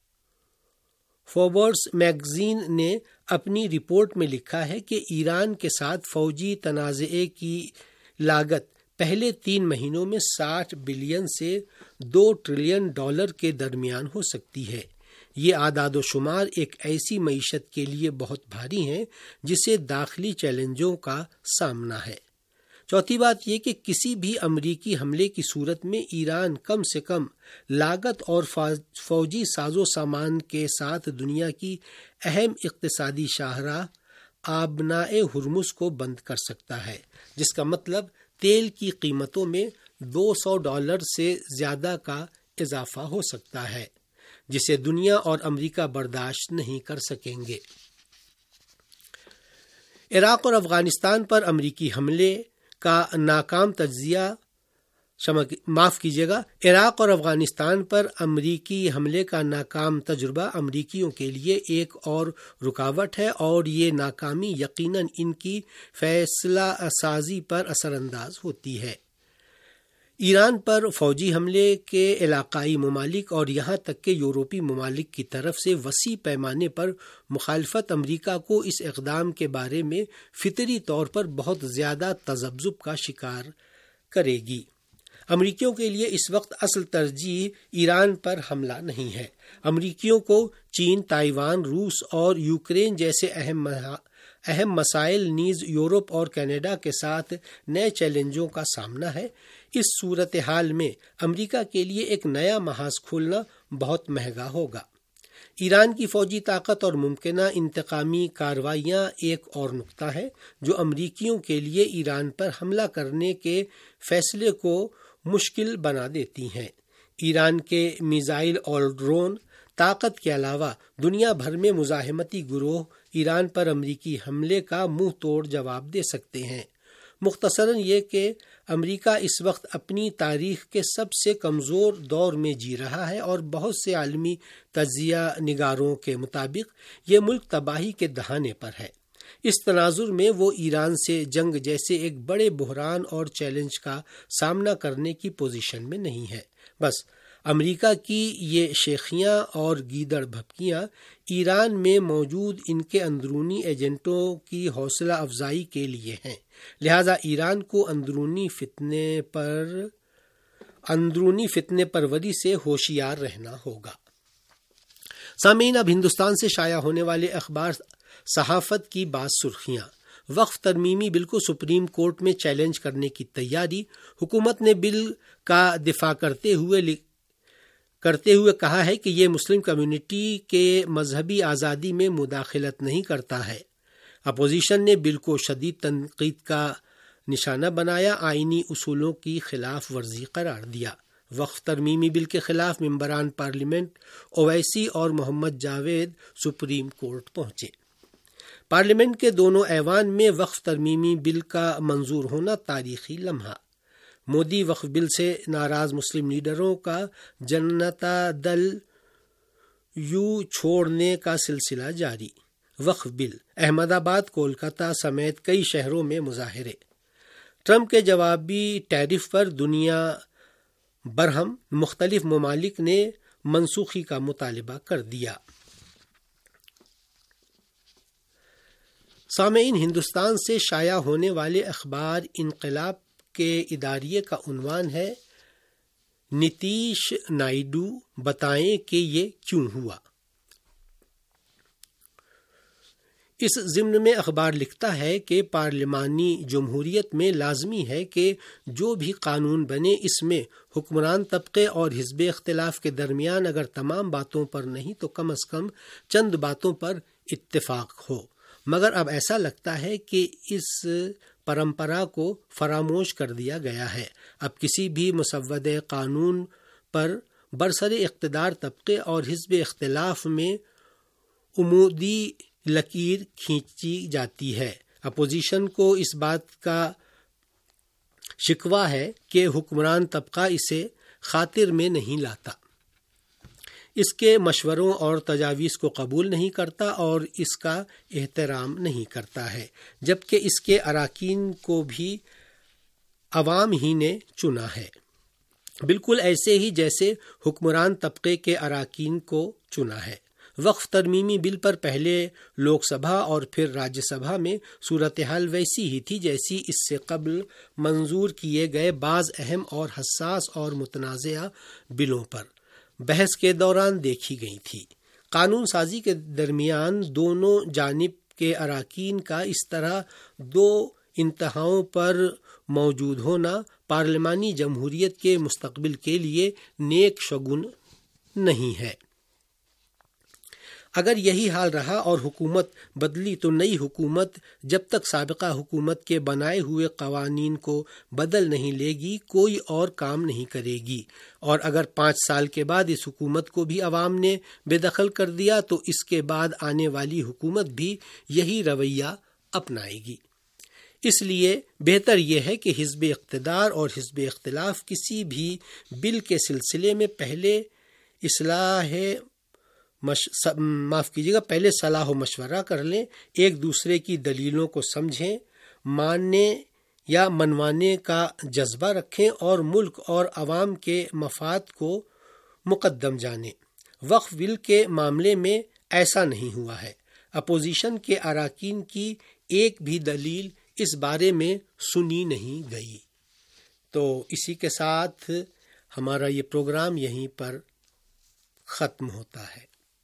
فوربس میگزین نے اپنی رپورٹ میں لکھا ہے کہ ایران کے ساتھ فوجی تنازعے کی لاگت پہلے 3 مہینوں میں $60 بلین سے $2 ٹریلین کے درمیان ہو سکتی ہے۔ یہ اعداد و شمار ایک ایسی معیشت کے لیے بہت بھاری ہیں جسے داخلی چیلنجوں کا سامنا ہے۔ چوتھی بات یہ کہ کسی بھی امریکی حملے کی صورت میں ایران کم سے کم لاگت اور فوجی ساز و سامان کے ساتھ دنیا کی اہم اقتصادی شاہراہ آبنائے ہرمز کو بند کر سکتا ہے، جس کا مطلب تیل کی قیمتوں میں $200 سے زیادہ کا اضافہ ہو سکتا ہے، جسے دنیا اور امریکہ برداشت نہیں کر سکیں گے۔ عراق اور افغانستان پر امریکی حملے کا ناکام تجزیہ عراق اور افغانستان پر امریکی حملے کا ناکام تجربہ امریکیوں کے لیے ایک اور رکاوٹ ہے، اور یہ ناکامی یقیناً ان کی فیصلہ سازی پر اثر انداز ہوتی ہے۔ ایران پر فوجی حملے کے علاقائی ممالک اور یہاں تک کہ یورپی ممالک کی طرف سے وسیع پیمانے پر مخالفت امریکہ کو اس اقدام کے بارے میں فطری طور پر بہت زیادہ تذبذب کا شکار کرے گی۔ امریکیوں کے لیے اس وقت اصل ترجیح ایران پر حملہ نہیں ہے۔ امریکیوں کو چین، تائیوان، روس اور یوکرین جیسے اہم مسائل نیز یورپ اور کینیڈا کے ساتھ نئے چیلنجوں کا سامنا ہے۔ اس صورتحال میں امریکہ کے لیے ایک نیا محاذ کھولنا بہت مہنگا ہوگا۔ ایران کی فوجی طاقت اور ممکنہ انتقامی کارروائیاں ایک اور نقطہ ہے جو امریکیوں کے لیے ایران پر حملہ کرنے کے فیصلے کو مشکل بنا دیتی ہیں۔ ایران کے میزائل اور ڈرون طاقت کے علاوہ دنیا بھر میں مزاحمتی گروہ ایران پر امریکی حملے کا منہ توڑ جواب دے سکتے ہیں۔ مختصراً یہ کہ امریکہ اس وقت اپنی تاریخ کے سب سے کمزور دور میں جی رہا ہے، اور بہت سے عالمی تجزیہ نگاروں کے مطابق یہ ملک تباہی کے دہانے پر ہے۔ اس تناظر میں وہ ایران سے جنگ جیسے ایک بڑے بحران اور چیلنج کا سامنا کرنے کی پوزیشن میں نہیں ہے۔ بس امریکہ کی یہ شیخیاں اور گیدڑ بھبکیاں ایران میں موجود ان کے اندرونی ایجنٹوں کی حوصلہ افزائی کے لیے ہیں، لہذا ایران کو اندرونی فتنے پروری سے ہوشیار رہنا ہوگا۔ سامعین، اب ہندوستان سے شائع ہونے والے اخبار صحافت کی بعض سرخیاں۔ وقف ترمیمی بل کو سپریم کورٹ میں چیلنج کرنے کی تیاری۔ حکومت نے بل کا دفاع کرتے ہوئے کہا ہے کہ یہ مسلم کمیونٹی کے مذہبی آزادی میں مداخلت نہیں کرتا ہے۔ اپوزیشن نے بل کو شدید تنقید کا نشانہ بنایا، آئینی اصولوں کی خلاف ورزی قرار دیا۔ وقف ترمیمی بل کے خلاف ممبران پارلیمنٹ اویسی اور محمد جاوید سپریم کورٹ پہنچے۔ پارلیمنٹ کے دونوں ایوان میں وقف ترمیمی بل کا منظور ہونا تاریخی لمحہ۔ مودی وقف بل سے ناراض مسلم لیڈروں کا جنتا دل یو چھوڑنے کا سلسلہ جاری۔ وقف بل، احمد آباد، کولکاتہ سمیت کئی شہروں میں مظاہرے۔ ٹرمپ کے جوابی ٹیرف پر دنیا برہم، مختلف ممالک نے منسوخی کا مطالبہ کر دیا۔ سامعین، ہندوستان سے شائع ہونے والے اخبار انقلاب کے اداریے کا عنوان ہے نتیش نائیڈو بتائیں کہ یہ کیوں ہوا۔ اس ضمن میں اخبار لکھتا ہے کہ پارلیمانی جمہوریت میں لازمی ہے کہ جو بھی قانون بنے اس میں حکمران طبقے اور حزب اختلاف کے درمیان اگر تمام باتوں پر نہیں تو کم از کم چند باتوں پر اتفاق ہو، مگر اب ایسا لگتا ہے کہ اس پرمپرا کو فراموش کر دیا گیا ہے۔ اب کسی بھی مسودہ قانون پر برسر اقتدار طبقے اور حزب اختلاف میں عمودی لکیر کھینچی جاتی ہے۔ اپوزیشن کو اس بات کا شکوہ ہے کہ حکمران طبقہ اسے خاطر میں نہیں لاتا، اس کے مشوروں اور تجاویز کو قبول نہیں کرتا اور اس کا احترام نہیں کرتا ہے، جبکہ اس کے اراکین کو بھی عوام ہی نے چنا ہے، بالکل ایسے ہی جیسے حکمران طبقے کے اراکین کو چنا ہے۔ وقف ترمیمی بل پر پہلے لوک سبھا اور پھر راجیہ سبھا میں صورتحال ویسی ہی تھی جیسی اس سے قبل منظور کیے گئے بعض اہم اور حساس اور متنازعہ بلوں پر بحث کے دوران دیکھی گئی تھی۔ قانون سازی کے درمیان دونوں جانب کے اراکین کا اس طرح دو انتہاؤں پر موجود ہونا پارلیمانی جمہوریت کے مستقبل کے لیے نیک شگون نہیں ہے۔ اگر یہی حال رہا اور حکومت بدلی تو نئی حکومت جب تک سابقہ حکومت کے بنائے ہوئے قوانین کو بدل نہیں لے گی کوئی اور کام نہیں کرے گی، اور اگر 5 سال کے بعد اس حکومت کو بھی عوام نے بے دخل کر دیا تو اس کے بعد آنے والی حکومت بھی یہی رویہ اپنائے گی۔ اس لیے بہتر یہ ہے کہ حزب اقتدار اور حزب اختلاف کسی بھی بل کے سلسلے میں پہلے پہلے صلاح و مشورہ کر لیں، ایک دوسرے کی دلیلوں کو سمجھیں، ماننے یا منوانے کا جذبہ رکھیں اور ملک اور عوام کے مفاد کو مقدم جانیں۔ وقف بل کے معاملے میں ایسا نہیں ہوا ہے۔ اپوزیشن کے اراکین کی ایک بھی دلیل اس بارے میں سنی نہیں گئی۔ تو اسی کے ساتھ ہمارا یہ پروگرام یہیں پر ختم ہوتا ہے۔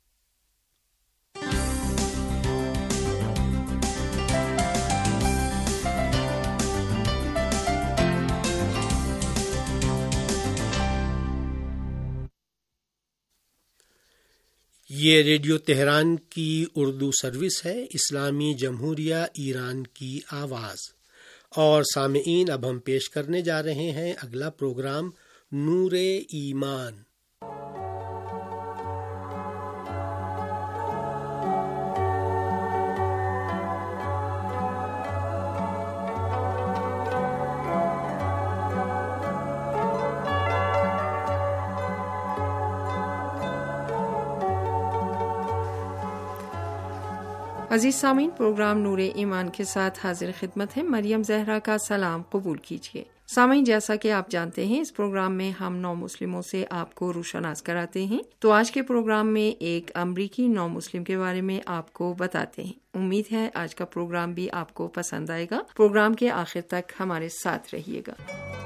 یہ ریڈیو تہران کی اردو سروس ہے، اسلامی جمہوریہ ایران کی آواز۔ اور سامعین، اب ہم پیش کرنے جا رہے ہیں اگلا پروگرام نور ایمان۔ عزیز سامعین، پروگرام نور ایمان کے ساتھ حاضر خدمت ہے۔ مریم زہرا کا سلام قبول کیجیے۔ سامعین، جیسا کہ آپ جانتے ہیں اس پروگرام میں ہم نو مسلموں سے آپ کو روشناس کراتے ہیں، تو آج کے پروگرام میں ایک امریکی نو مسلم کے بارے میں آپ کو بتاتے ہیں۔ امید ہے آج کا پروگرام بھی آپ کو پسند آئے گا۔ پروگرام کے آخر تک ہمارے ساتھ رہیے گا۔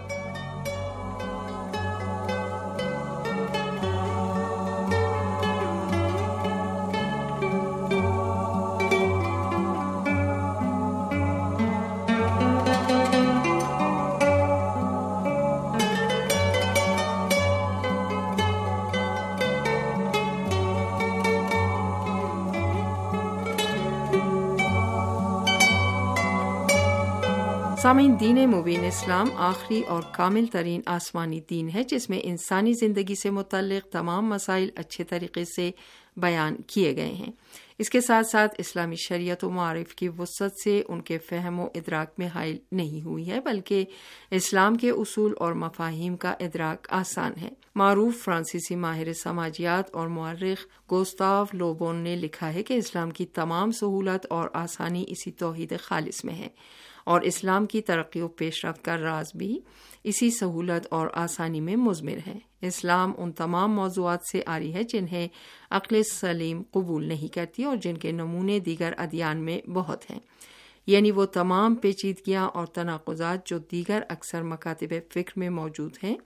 سامعین، دین مبین اسلام آخری اور کامل ترین آسمانی دین ہے جس میں انسانی زندگی سے متعلق تمام مسائل اچھے طریقے سے بیان کیے گئے ہیں۔ اس کے ساتھ ساتھ اسلامی شریعت و معارف کی وسعت سے ان کے فہم و ادراک میں حائل نہیں ہوئی ہے، بلکہ اسلام کے اصول اور مفاہیم کا ادراک آسان ہے۔ معروف فرانسیسی ماہر سماجیات اور مورخ گوستاو لو بون نے لکھا ہے کہ اسلام کی تمام سہولت اور آسانی اسی توحید خالص میں ہے، اور اسلام کی ترقی و پیش رفت کا راز بھی اسی سہولت اور آسانی میں مضمر ہے۔ اسلام ان تمام موضوعات سے عاری ہے جنہیں عقل سلیم قبول نہیں کرتی اور جن کے نمونے دیگر ادیان میں بہت ہیں، یعنی وہ تمام پیچیدگیاں اور تناقضات جو دیگر اکثر مکاتب فکر میں موجود ہیں۔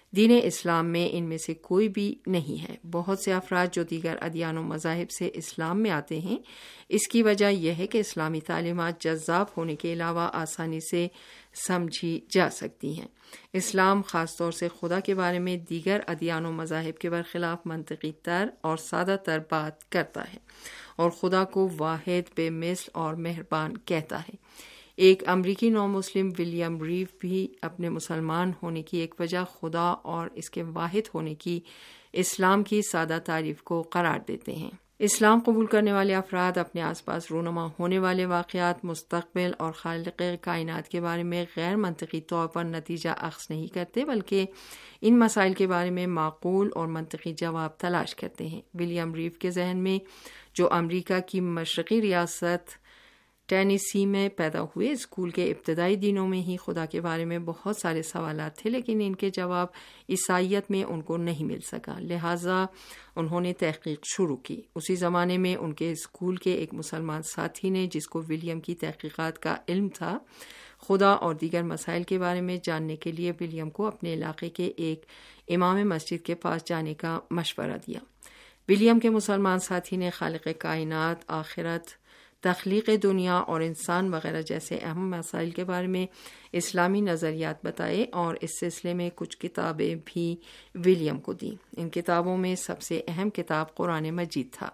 دین اسلام میں ان میں سے کوئی بھی نہیں ہے۔ بہت سے افراد جو دیگر ادیان و مذاہب سے اسلام میں آتے ہیں، اس کی وجہ یہ ہے کہ اسلامی تعلیمات جذاب ہونے کے علاوہ آسانی سے سمجھی جا سکتی ہیں۔ اسلام خاص طور سے خدا کے بارے میں دیگر ادیان و مذاہب کے برخلاف منطقی تر اور سادہ تر بات کرتا ہے اور خدا کو واحد، بے مثل اور مہربان کہتا ہے۔ ایک امریکی نو مسلم ولیم ریو بھی اپنے مسلمان ہونے کی ایک وجہ خدا اور اس کے واحد ہونے کی اسلام کی سادہ تعریف کو قرار دیتے ہیں۔ اسلام قبول کرنے والے افراد اپنے آس پاس رونما ہونے والے واقعات، مستقبل اور خالق کائنات کے بارے میں غیر منطقی طور پر نتیجہ اخذ نہیں کرتے، بلکہ ان مسائل کے بارے میں معقول اور منطقی جواب تلاش کرتے ہیں۔ ولیم ریو کے ذہن میں، جو امریکہ کی مشرقی ریاست ٹینیسی میں پیدا ہوئے، اسکول کے ابتدائی دنوں میں ہی خدا کے بارے میں بہت سارے سوالات تھے، لیکن ان کے جواب عیسائیت میں ان کو نہیں مل سکا، لہٰذا انہوں نے تحقیق شروع کی۔ اسی زمانے میں ان کے اسکول کے ایک مسلمان ساتھی نے، جس کو ولیم کی تحقیقات کا علم تھا، خدا اور دیگر مسائل کے بارے میں جاننے کے لیے ولیم کو اپنے علاقے کے ایک امام مسجد کے پاس جانے کا مشورہ دیا۔ ولیم کے مسلمان ساتھی نے خالق کائنات، آخرت، تخلیق دنیا اور انسان وغیرہ جیسے اہم مسائل کے بارے میں اسلامی نظریات بتائے اور اس سلسلے میں کچھ کتابیں بھی ولیم کو دیں۔ ان کتابوں میں سب سے اہم کتاب قرآن مجید تھا۔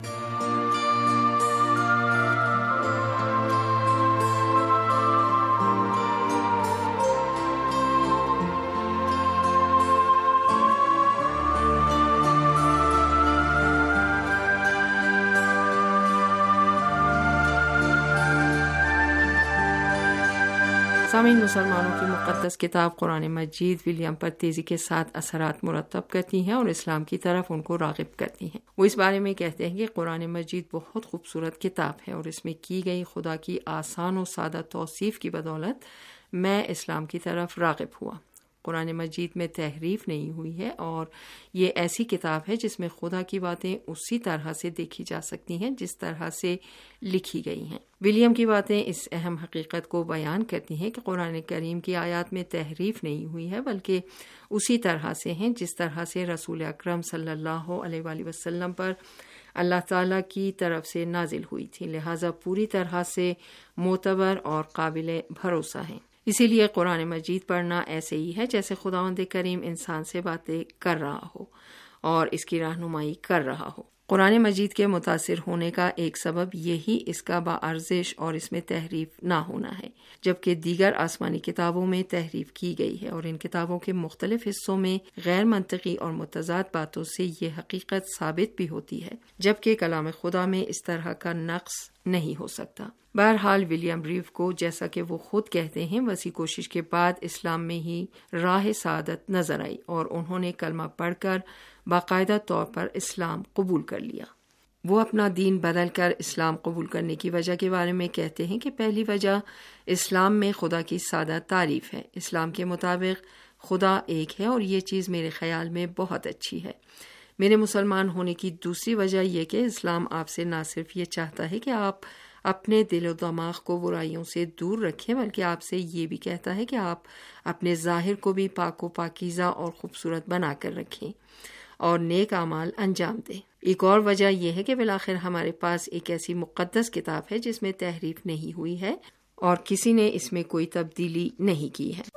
سامعین، مسلمانوں کی مقدس کتاب قرآن مجید ولیم پر تیزی کے ساتھ اثرات مرتب کرتی ہیں اور اسلام کی طرف ان کو راغب کرتی ہیں۔ وہ اس بارے میں کہتے ہیں کہ قرآن مجید بہت خوبصورت کتاب ہے اور اس میں کی گئی خدا کی آسان و سادہ توصیف کی بدولت میں اسلام کی طرف راغب ہوا۔ قرآن مجید میں تحریف نہیں ہوئی ہے اور یہ ایسی کتاب ہے جس میں خدا کی باتیں اسی طرح سے دیکھی جا سکتی ہیں جس طرح سے لکھی گئی ہیں۔ ولیم کی باتیں اس اہم حقیقت کو بیان کرتی ہیں کہ قرآن کریم کی آیات میں تحریف نہیں ہوئی ہے، بلکہ اسی طرح سے ہیں جس طرح سے رسول اکرم صلی اللہ علیہ وآلہ وسلم پر اللہ تعالیٰ کی طرف سے نازل ہوئی تھی، لہٰذا پوری طرح سے معتبر اور قابل بھروسہ ہیں۔ اسی لیے قرآن مجید پڑھنا ایسے ہی ہے جیسے خداوند کریم انسان سے باتیں کر رہا ہو اور اس کی رہنمائی کر رہا ہو۔ قرآن مجید کے متاثر ہونے کا ایک سبب یہی اس کا باارزش اور اس میں تحریف نہ ہونا ہے، جبکہ دیگر آسمانی کتابوں میں تحریف کی گئی ہے اور ان کتابوں کے مختلف حصوں میں غیر منطقی اور متضاد باتوں سے یہ حقیقت ثابت بھی ہوتی ہے، جبکہ کلام خدا میں اس طرح کا نقص نہیں ہو سکتا۔ بہرحال ولیم ریو کو، جیسا کہ وہ خود کہتے ہیں، وسیع کوشش کے بعد اسلام میں ہی راہ سعادت نظر آئی اور انہوں نے کلمہ پڑھ کر باقاعدہ طور پر اسلام قبول کر لیا۔ وہ اپنا دین بدل کر اسلام قبول کرنے کی وجہ کے بارے میں کہتے ہیں کہ پہلی وجہ اسلام میں خدا کی سادہ تعریف ہے۔ اسلام کے مطابق خدا ایک ہے اور یہ چیز میرے خیال میں بہت اچھی ہے۔ میرے مسلمان ہونے کی دوسری وجہ یہ کہ اسلام آپ سے نہ صرف یہ چاہتا ہے کہ آپ اپنے دل و دماغ کو برائیوں سے دور رکھیں، بلکہ آپ سے یہ بھی کہتا ہے کہ آپ اپنے ظاہر کو بھی پاک و پاکیزہ اور خوبصورت بنا کر رکھیں اور نیک اعمال انجام دیں۔ ایک اور وجہ یہ ہے کہ بالآخر ہمارے پاس ایک ایسی مقدس کتاب ہے جس میں تحریف نہیں ہوئی ہے اور کسی نے اس میں کوئی تبدیلی نہیں کی ہے۔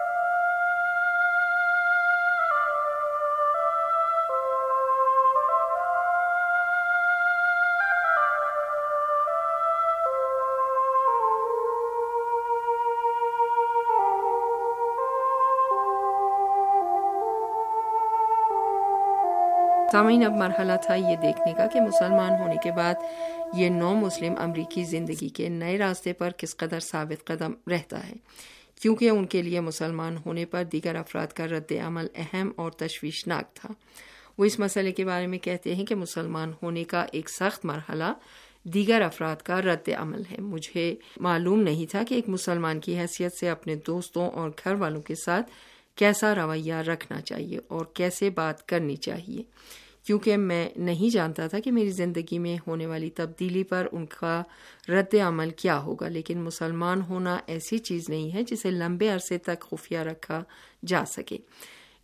سامعین، اب مرحلہ تھا یہ دیکھنے کا کہ مسلمان ہونے کے بعد یہ نو مسلم امریکی زندگی کے نئے راستے پر کس قدر ثابت قدم رہتا ہے، کیونکہ ان کے لیے مسلمان ہونے پر دیگر افراد کا رد عمل اہم اور تشویشناک تھا۔ وہ اس مسئلے کے بارے میں کہتے ہیں کہ مسلمان ہونے کا ایک سخت مرحلہ دیگر افراد کا رد عمل ہے۔ مجھے معلوم نہیں تھا کہ ایک مسلمان کی حیثیت سے اپنے دوستوں اور گھر والوں کے ساتھ کیسا رویہ رکھنا چاہیے اور کیسے بات کرنی چاہیے، کیونکہ میں نہیں جانتا تھا کہ میری زندگی میں ہونے والی تبدیلی پر ان کا رد عمل کیا ہوگا۔ لیکن مسلمان ہونا ایسی چیز نہیں ہے جسے لمبے عرصے تک خفیہ رکھا جا سکے۔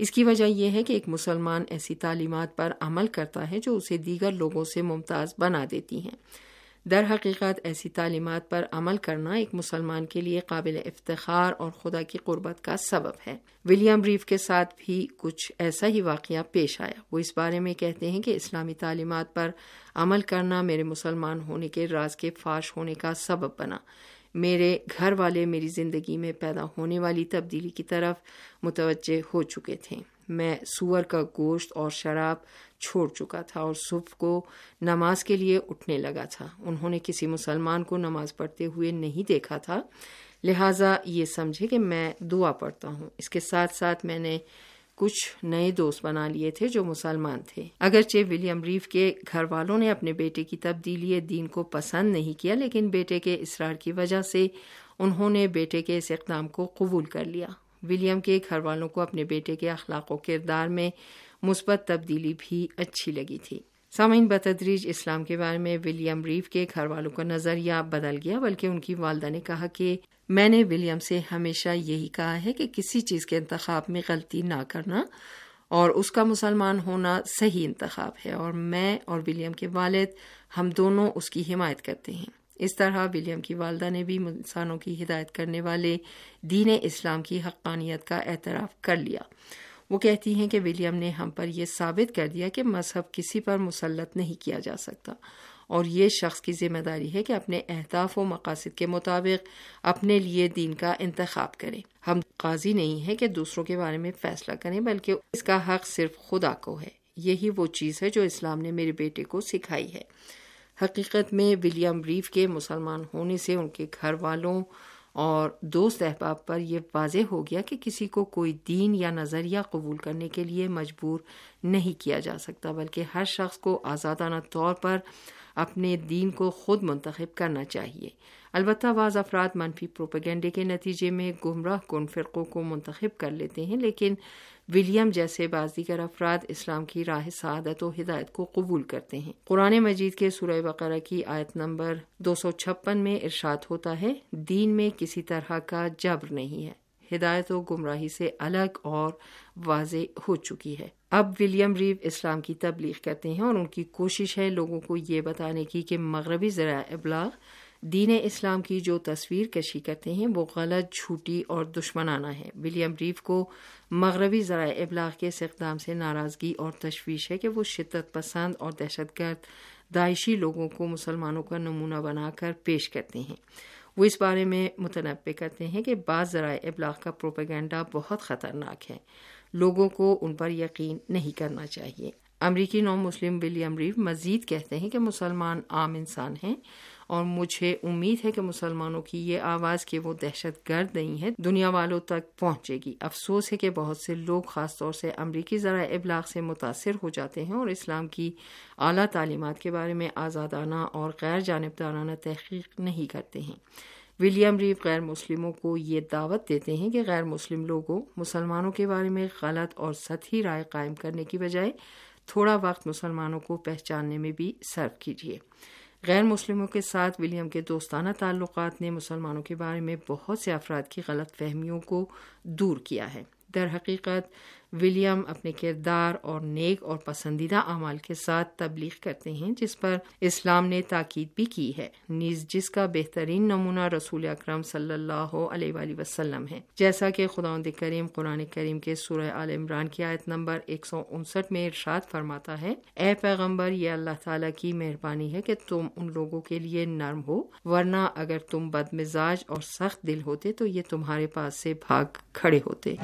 اس کی وجہ یہ ہے کہ ایک مسلمان ایسی تعلیمات پر عمل کرتا ہے جو اسے دیگر لوگوں سے ممتاز بنا دیتی ہیں۔ در حقیقت ایسی تعلیمات پر عمل کرنا ایک مسلمان کے لیے قابل افتخار اور خدا کی قربت کا سبب ہے۔ ولیم ریف کے ساتھ بھی کچھ ایسا ہی واقعہ پیش آیا۔ وہ اس بارے میں کہتے ہیں کہ اسلامی تعلیمات پر عمل کرنا میرے مسلمان ہونے کے راز کے فاش ہونے کا سبب بنا۔ میرے گھر والے میری زندگی میں پیدا ہونے والی تبدیلی کی طرف متوجہ ہو چکے تھے۔ میں سور کا گوشت اور شراب چھوڑ چکا تھا اور صبح کو نماز کے لیے اٹھنے لگا تھا۔ انہوں نے کسی مسلمان کو نماز پڑھتے ہوئے نہیں دیکھا تھا، لہٰذا یہ سمجھے کہ میں دعا پڑھتا ہوں۔ اس کے ساتھ ساتھ میں نے کچھ نئے دوست بنا لیے تھے جو مسلمان تھے۔ اگرچہ ولیم ریف کے گھر والوں نے اپنے بیٹے کی تبدیلی دین کو پسند نہیں کیا، لیکن بیٹے کے اصرار کی وجہ سے انہوں نے بیٹے کے اس اقدام کو قبول کر لیا۔ ولیم کے گھر والوں کو اپنے بیٹے کے اخلاق و کردار میں مثبت تبدیلی بھی اچھی لگی تھی۔ سامعین، بتدریج اسلام کے بارے میں ولیم ریف کے گھر والوں کا نظریہ بدل گیا، بلکہ ان کی والدہ نے کہا کہ میں نے ولیم سے ہمیشہ یہی کہا ہے کہ کسی چیز کے انتخاب میں غلطی نہ کرنا اور اس کا مسلمان ہونا صحیح انتخاب ہے، اور میں اور ولیم کے والد ہم دونوں اس کی حمایت کرتے ہیں۔ اس طرح ولیم کی والدہ نے بھی انسانوں کی ہدایت کرنے والے دین اسلام کی حقانیت کا اعتراف کر لیا۔ وہ کہتی ہیں کہ ولیم نے ہم پر یہ ثابت کر دیا کہ مذہب کسی پر مسلط نہیں کیا جا سکتا، اور یہ شخص کی ذمہ داری ہے کہ اپنے اہداف و مقاصد کے مطابق اپنے لیے دین کا انتخاب کرے۔ ہم قاضی نہیں ہیں کہ دوسروں کے بارے میں فیصلہ کریں، بلکہ اس کا حق صرف خدا کو ہے۔ یہی وہ چیز ہے جو اسلام نے میرے بیٹے کو سکھائی ہے۔ حقیقت میں ولیم ریف کے مسلمان ہونے سے ان کے گھر والوں اور دوست احباب پر یہ واضح ہو گیا کہ کسی کو کوئی دین یا نظریہ قبول کرنے کے لیے مجبور نہیں کیا جا سکتا، بلکہ ہر شخص کو آزادانہ طور پر اپنے دین کو خود منتخب کرنا چاہیے۔ البتہ بعض افراد منفی پروپیگنڈے کے نتیجے میں گمراہ کن فرقوں کو منتخب کر لیتے ہیں، لیکن ولیم جیسے بعض دیگر افراد اسلام کی راہ سعادت و ہدایت کو قبول کرتے ہیں۔ قرآن مجید کے سورہ بقرہ کی آیت نمبر 256 میں ارشاد ہوتا ہے، دین میں کسی طرح کا جبر نہیں ہے، ہدایت و گمراہی سے الگ اور واضح ہو چکی ہے۔ اب ولیم ریف اسلام کی تبلیغ کرتے ہیں اور ان کی کوشش ہے لوگوں کو یہ بتانے کی کہ مغربی ذرائع ابلاغ دین اسلام کی جو تصویر کشی کرتے ہیں وہ غلط، جھوٹی اور دشمنانہ ہے۔ ولیم ریف کو مغربی ذرائع ابلاغ کے اس اقدام سے ناراضگی اور تشویش ہے کہ وہ شدت پسند اور دہشت گرد داعشی لوگوں کو مسلمانوں کا نمونہ بنا کر پیش کرتے ہیں۔ وہ اس بارے میں متنبہ کرتے ہیں کہ بعض ذرائع ابلاغ کا پروپیگنڈا بہت خطرناک ہے، لوگوں کو ان پر یقین نہیں کرنا چاہیے۔ امریکی نو مسلم ولیم ریف مزید کہتے ہیں کہ مسلمان عام انسان ہیں اور مجھے امید ہے کہ مسلمانوں کی یہ آواز کہ وہ دہشت گرد نہیں ہے دنیا والوں تک پہنچے گی۔ افسوس ہے کہ بہت سے لوگ خاص طور سے امریکی ذرائع ابلاغ سے متاثر ہو جاتے ہیں اور اسلام کی اعلیٰ تعلیمات کے بارے میں آزادانہ اور غیر جانبدارانہ تحقیق نہیں کرتے ہیں۔ ولیم ریف غیر مسلموں کو یہ دعوت دیتے ہیں کہ غیر مسلم لوگوں مسلمانوں کے بارے میں غلط اور سطحی رائے قائم کرنے کی بجائے تھوڑا وقت مسلمانوں کو پہچاننے میں بھی صرف کیجیے۔ غیر مسلموں کے ساتھ ولیم کے دوستانہ تعلقات نے مسلمانوں کے بارے میں بہت سے افراد کی غلط فہمیوں کو دور کیا ہے۔ در حقیقت ولیم اپنے کردار اور نیک اور پسندیدہ اعمال کے ساتھ تبلیغ کرتے ہیں جس پر اسلام نے تاکید بھی کی ہے، نیز جس کا بہترین نمونہ رسول اکرم صلی اللہ علیہ وآلہ وسلم ہے۔ جیسا کہ خداوند کریم قرآن کریم کے سورہ آل عمران کی آیت نمبر 159 میں ارشاد فرماتا ہے، اے پیغمبر، یہ اللہ تعالیٰ کی مہربانی ہے کہ تم ان لوگوں کے لیے نرم ہو، ورنہ اگر تم بد مزاج اور سخت دل ہوتے تو یہ تمہارے پاس سے بھاگ کھڑے ہوتے۔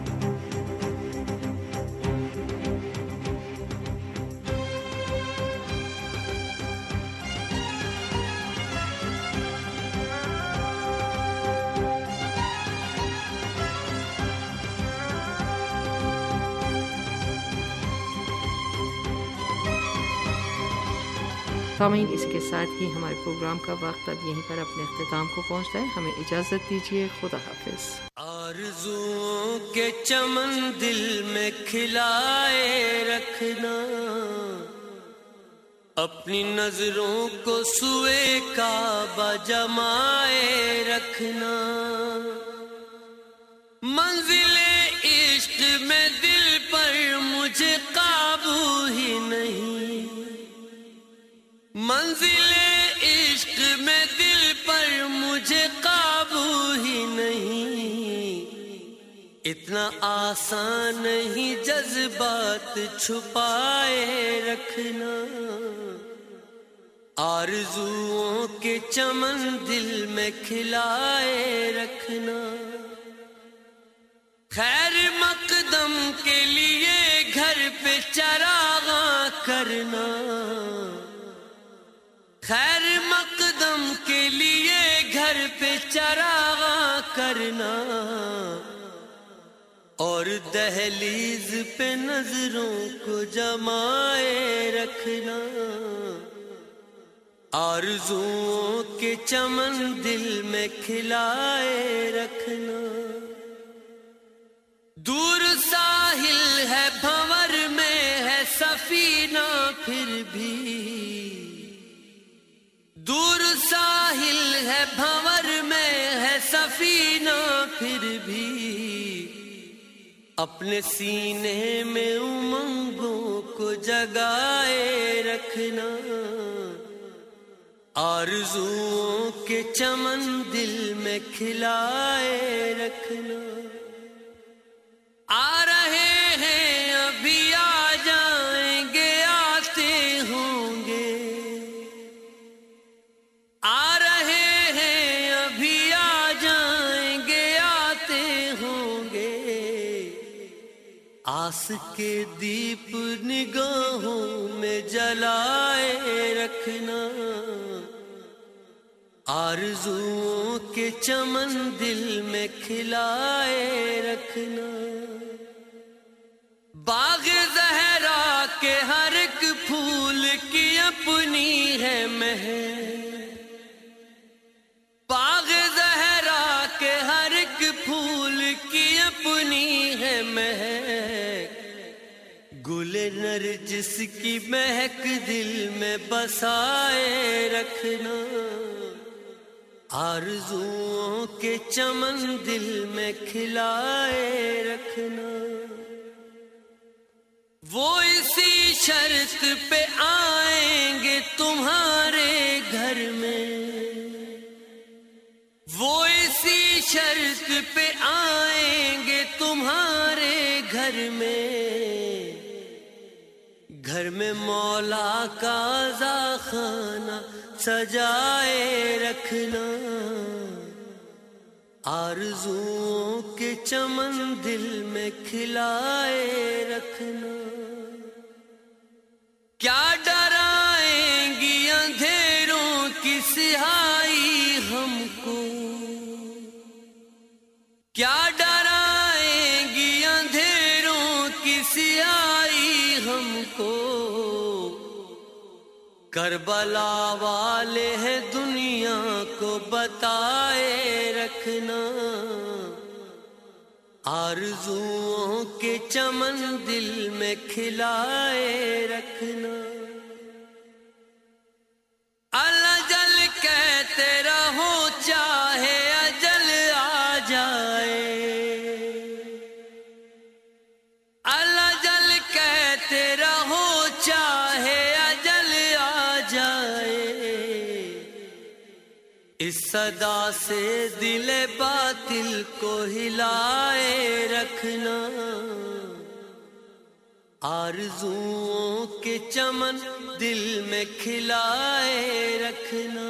سامعین، اس کے ساتھ ہی ہمارے پروگرام کا وقت اب یہیں پر اپنے اختتام کو پہنچتا ہے۔ ہمیں اجازت دیجیے، خدا حافظ۔ آرزوؤں کے چمن دل میں کھلائے رکھنا، اپنی نظروں کو سوئے کعبہ جمائے رکھنا، منزل عشق میں دل مجھے قابو ہی نہیں، منزل عشق میں دل پر مجھے قابو ہی نہیں، اتنا آسان نہیں جذبات چھپائے رکھنا، آرزوؤں کے چمن دل میں کھلائے رکھنا، خیر مقدم کے لیے گھر پہ چراغاں کرنا، خیر مقدم کے لیے گھر پہ چراغاں کرنا، اور دہلیز پہ نظروں کو جمائے رکھنا، آرزوؤں کے چمن دل میں کھلائے رکھنا، دور ساحل ہے بھنور میں ہے سفینہ پھر بھی، دور ساحل ہے بھنور میں ہے سفینہ پھر بھی، اپنے سینے میں امنگوں کو جگائے رکھنا، آرزوؤں کے چمن دل میں کھلائے رکھنا، آ رہے ہیں ابھی آ جائیں گے آتے ہوں گے، آ رہے ہیں ابھی آ جائیں گے آتے ہوں گے، آس کے دیپ نگاہوں میں جلائے رکھنا، آرزوؤں کے چمن دل میں کھلائے رکھنا، باغ زہرا کے ہر ایک پھول کی اپنی ہے مہک، باغ زہرا کے ہر ایک پھول کی اپنی ہے مہک، گل نرجس کی مہک دل میں بسائے رکھنا، آرزوؤں کے چمن دل میں کھلائے رکھنا، وہ اسی شرط پہ آئیں گے تمہارے گھر میں، وہ اسی شرط پہ آئیں گے تمہارے گھر میں، گھر میں مولا کا خانہ سجائے رکھنا، آرزوؤں کے چمن دل میں کھلائے رکھنا، کیا ڈرائیں گی اندھیروں کی سیاہی ہم کو، کیا ڈرائیں گی اندھیروں کی سیاہی ہم کو، کربلا والے ہیں دنیا کو بتائے رکھنا، آرزوؤں کے چمن دل میں کھلائے رکھنا، الاجل کہتے رہو چاہے اجل آ جائے، الاجل کہتے رہو چاہے اجل آ جائے، اس صدا سے دل باطل کو ہلائے رکھنا، آرزوؤں کے چمن دل میں کھلائے رکھنا،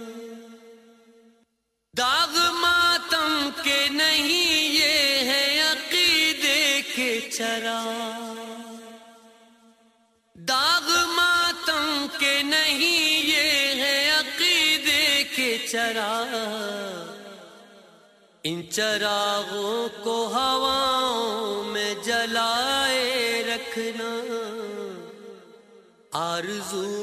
داغ ماتم کے نہیں یہ ہے عقیدے کے چراغ، داغ ماتم کے نہیں یہ ہے عقیدے کے چراغ، ان چراغوں کو ہواؤں میں جلائے رکھنا، آرزو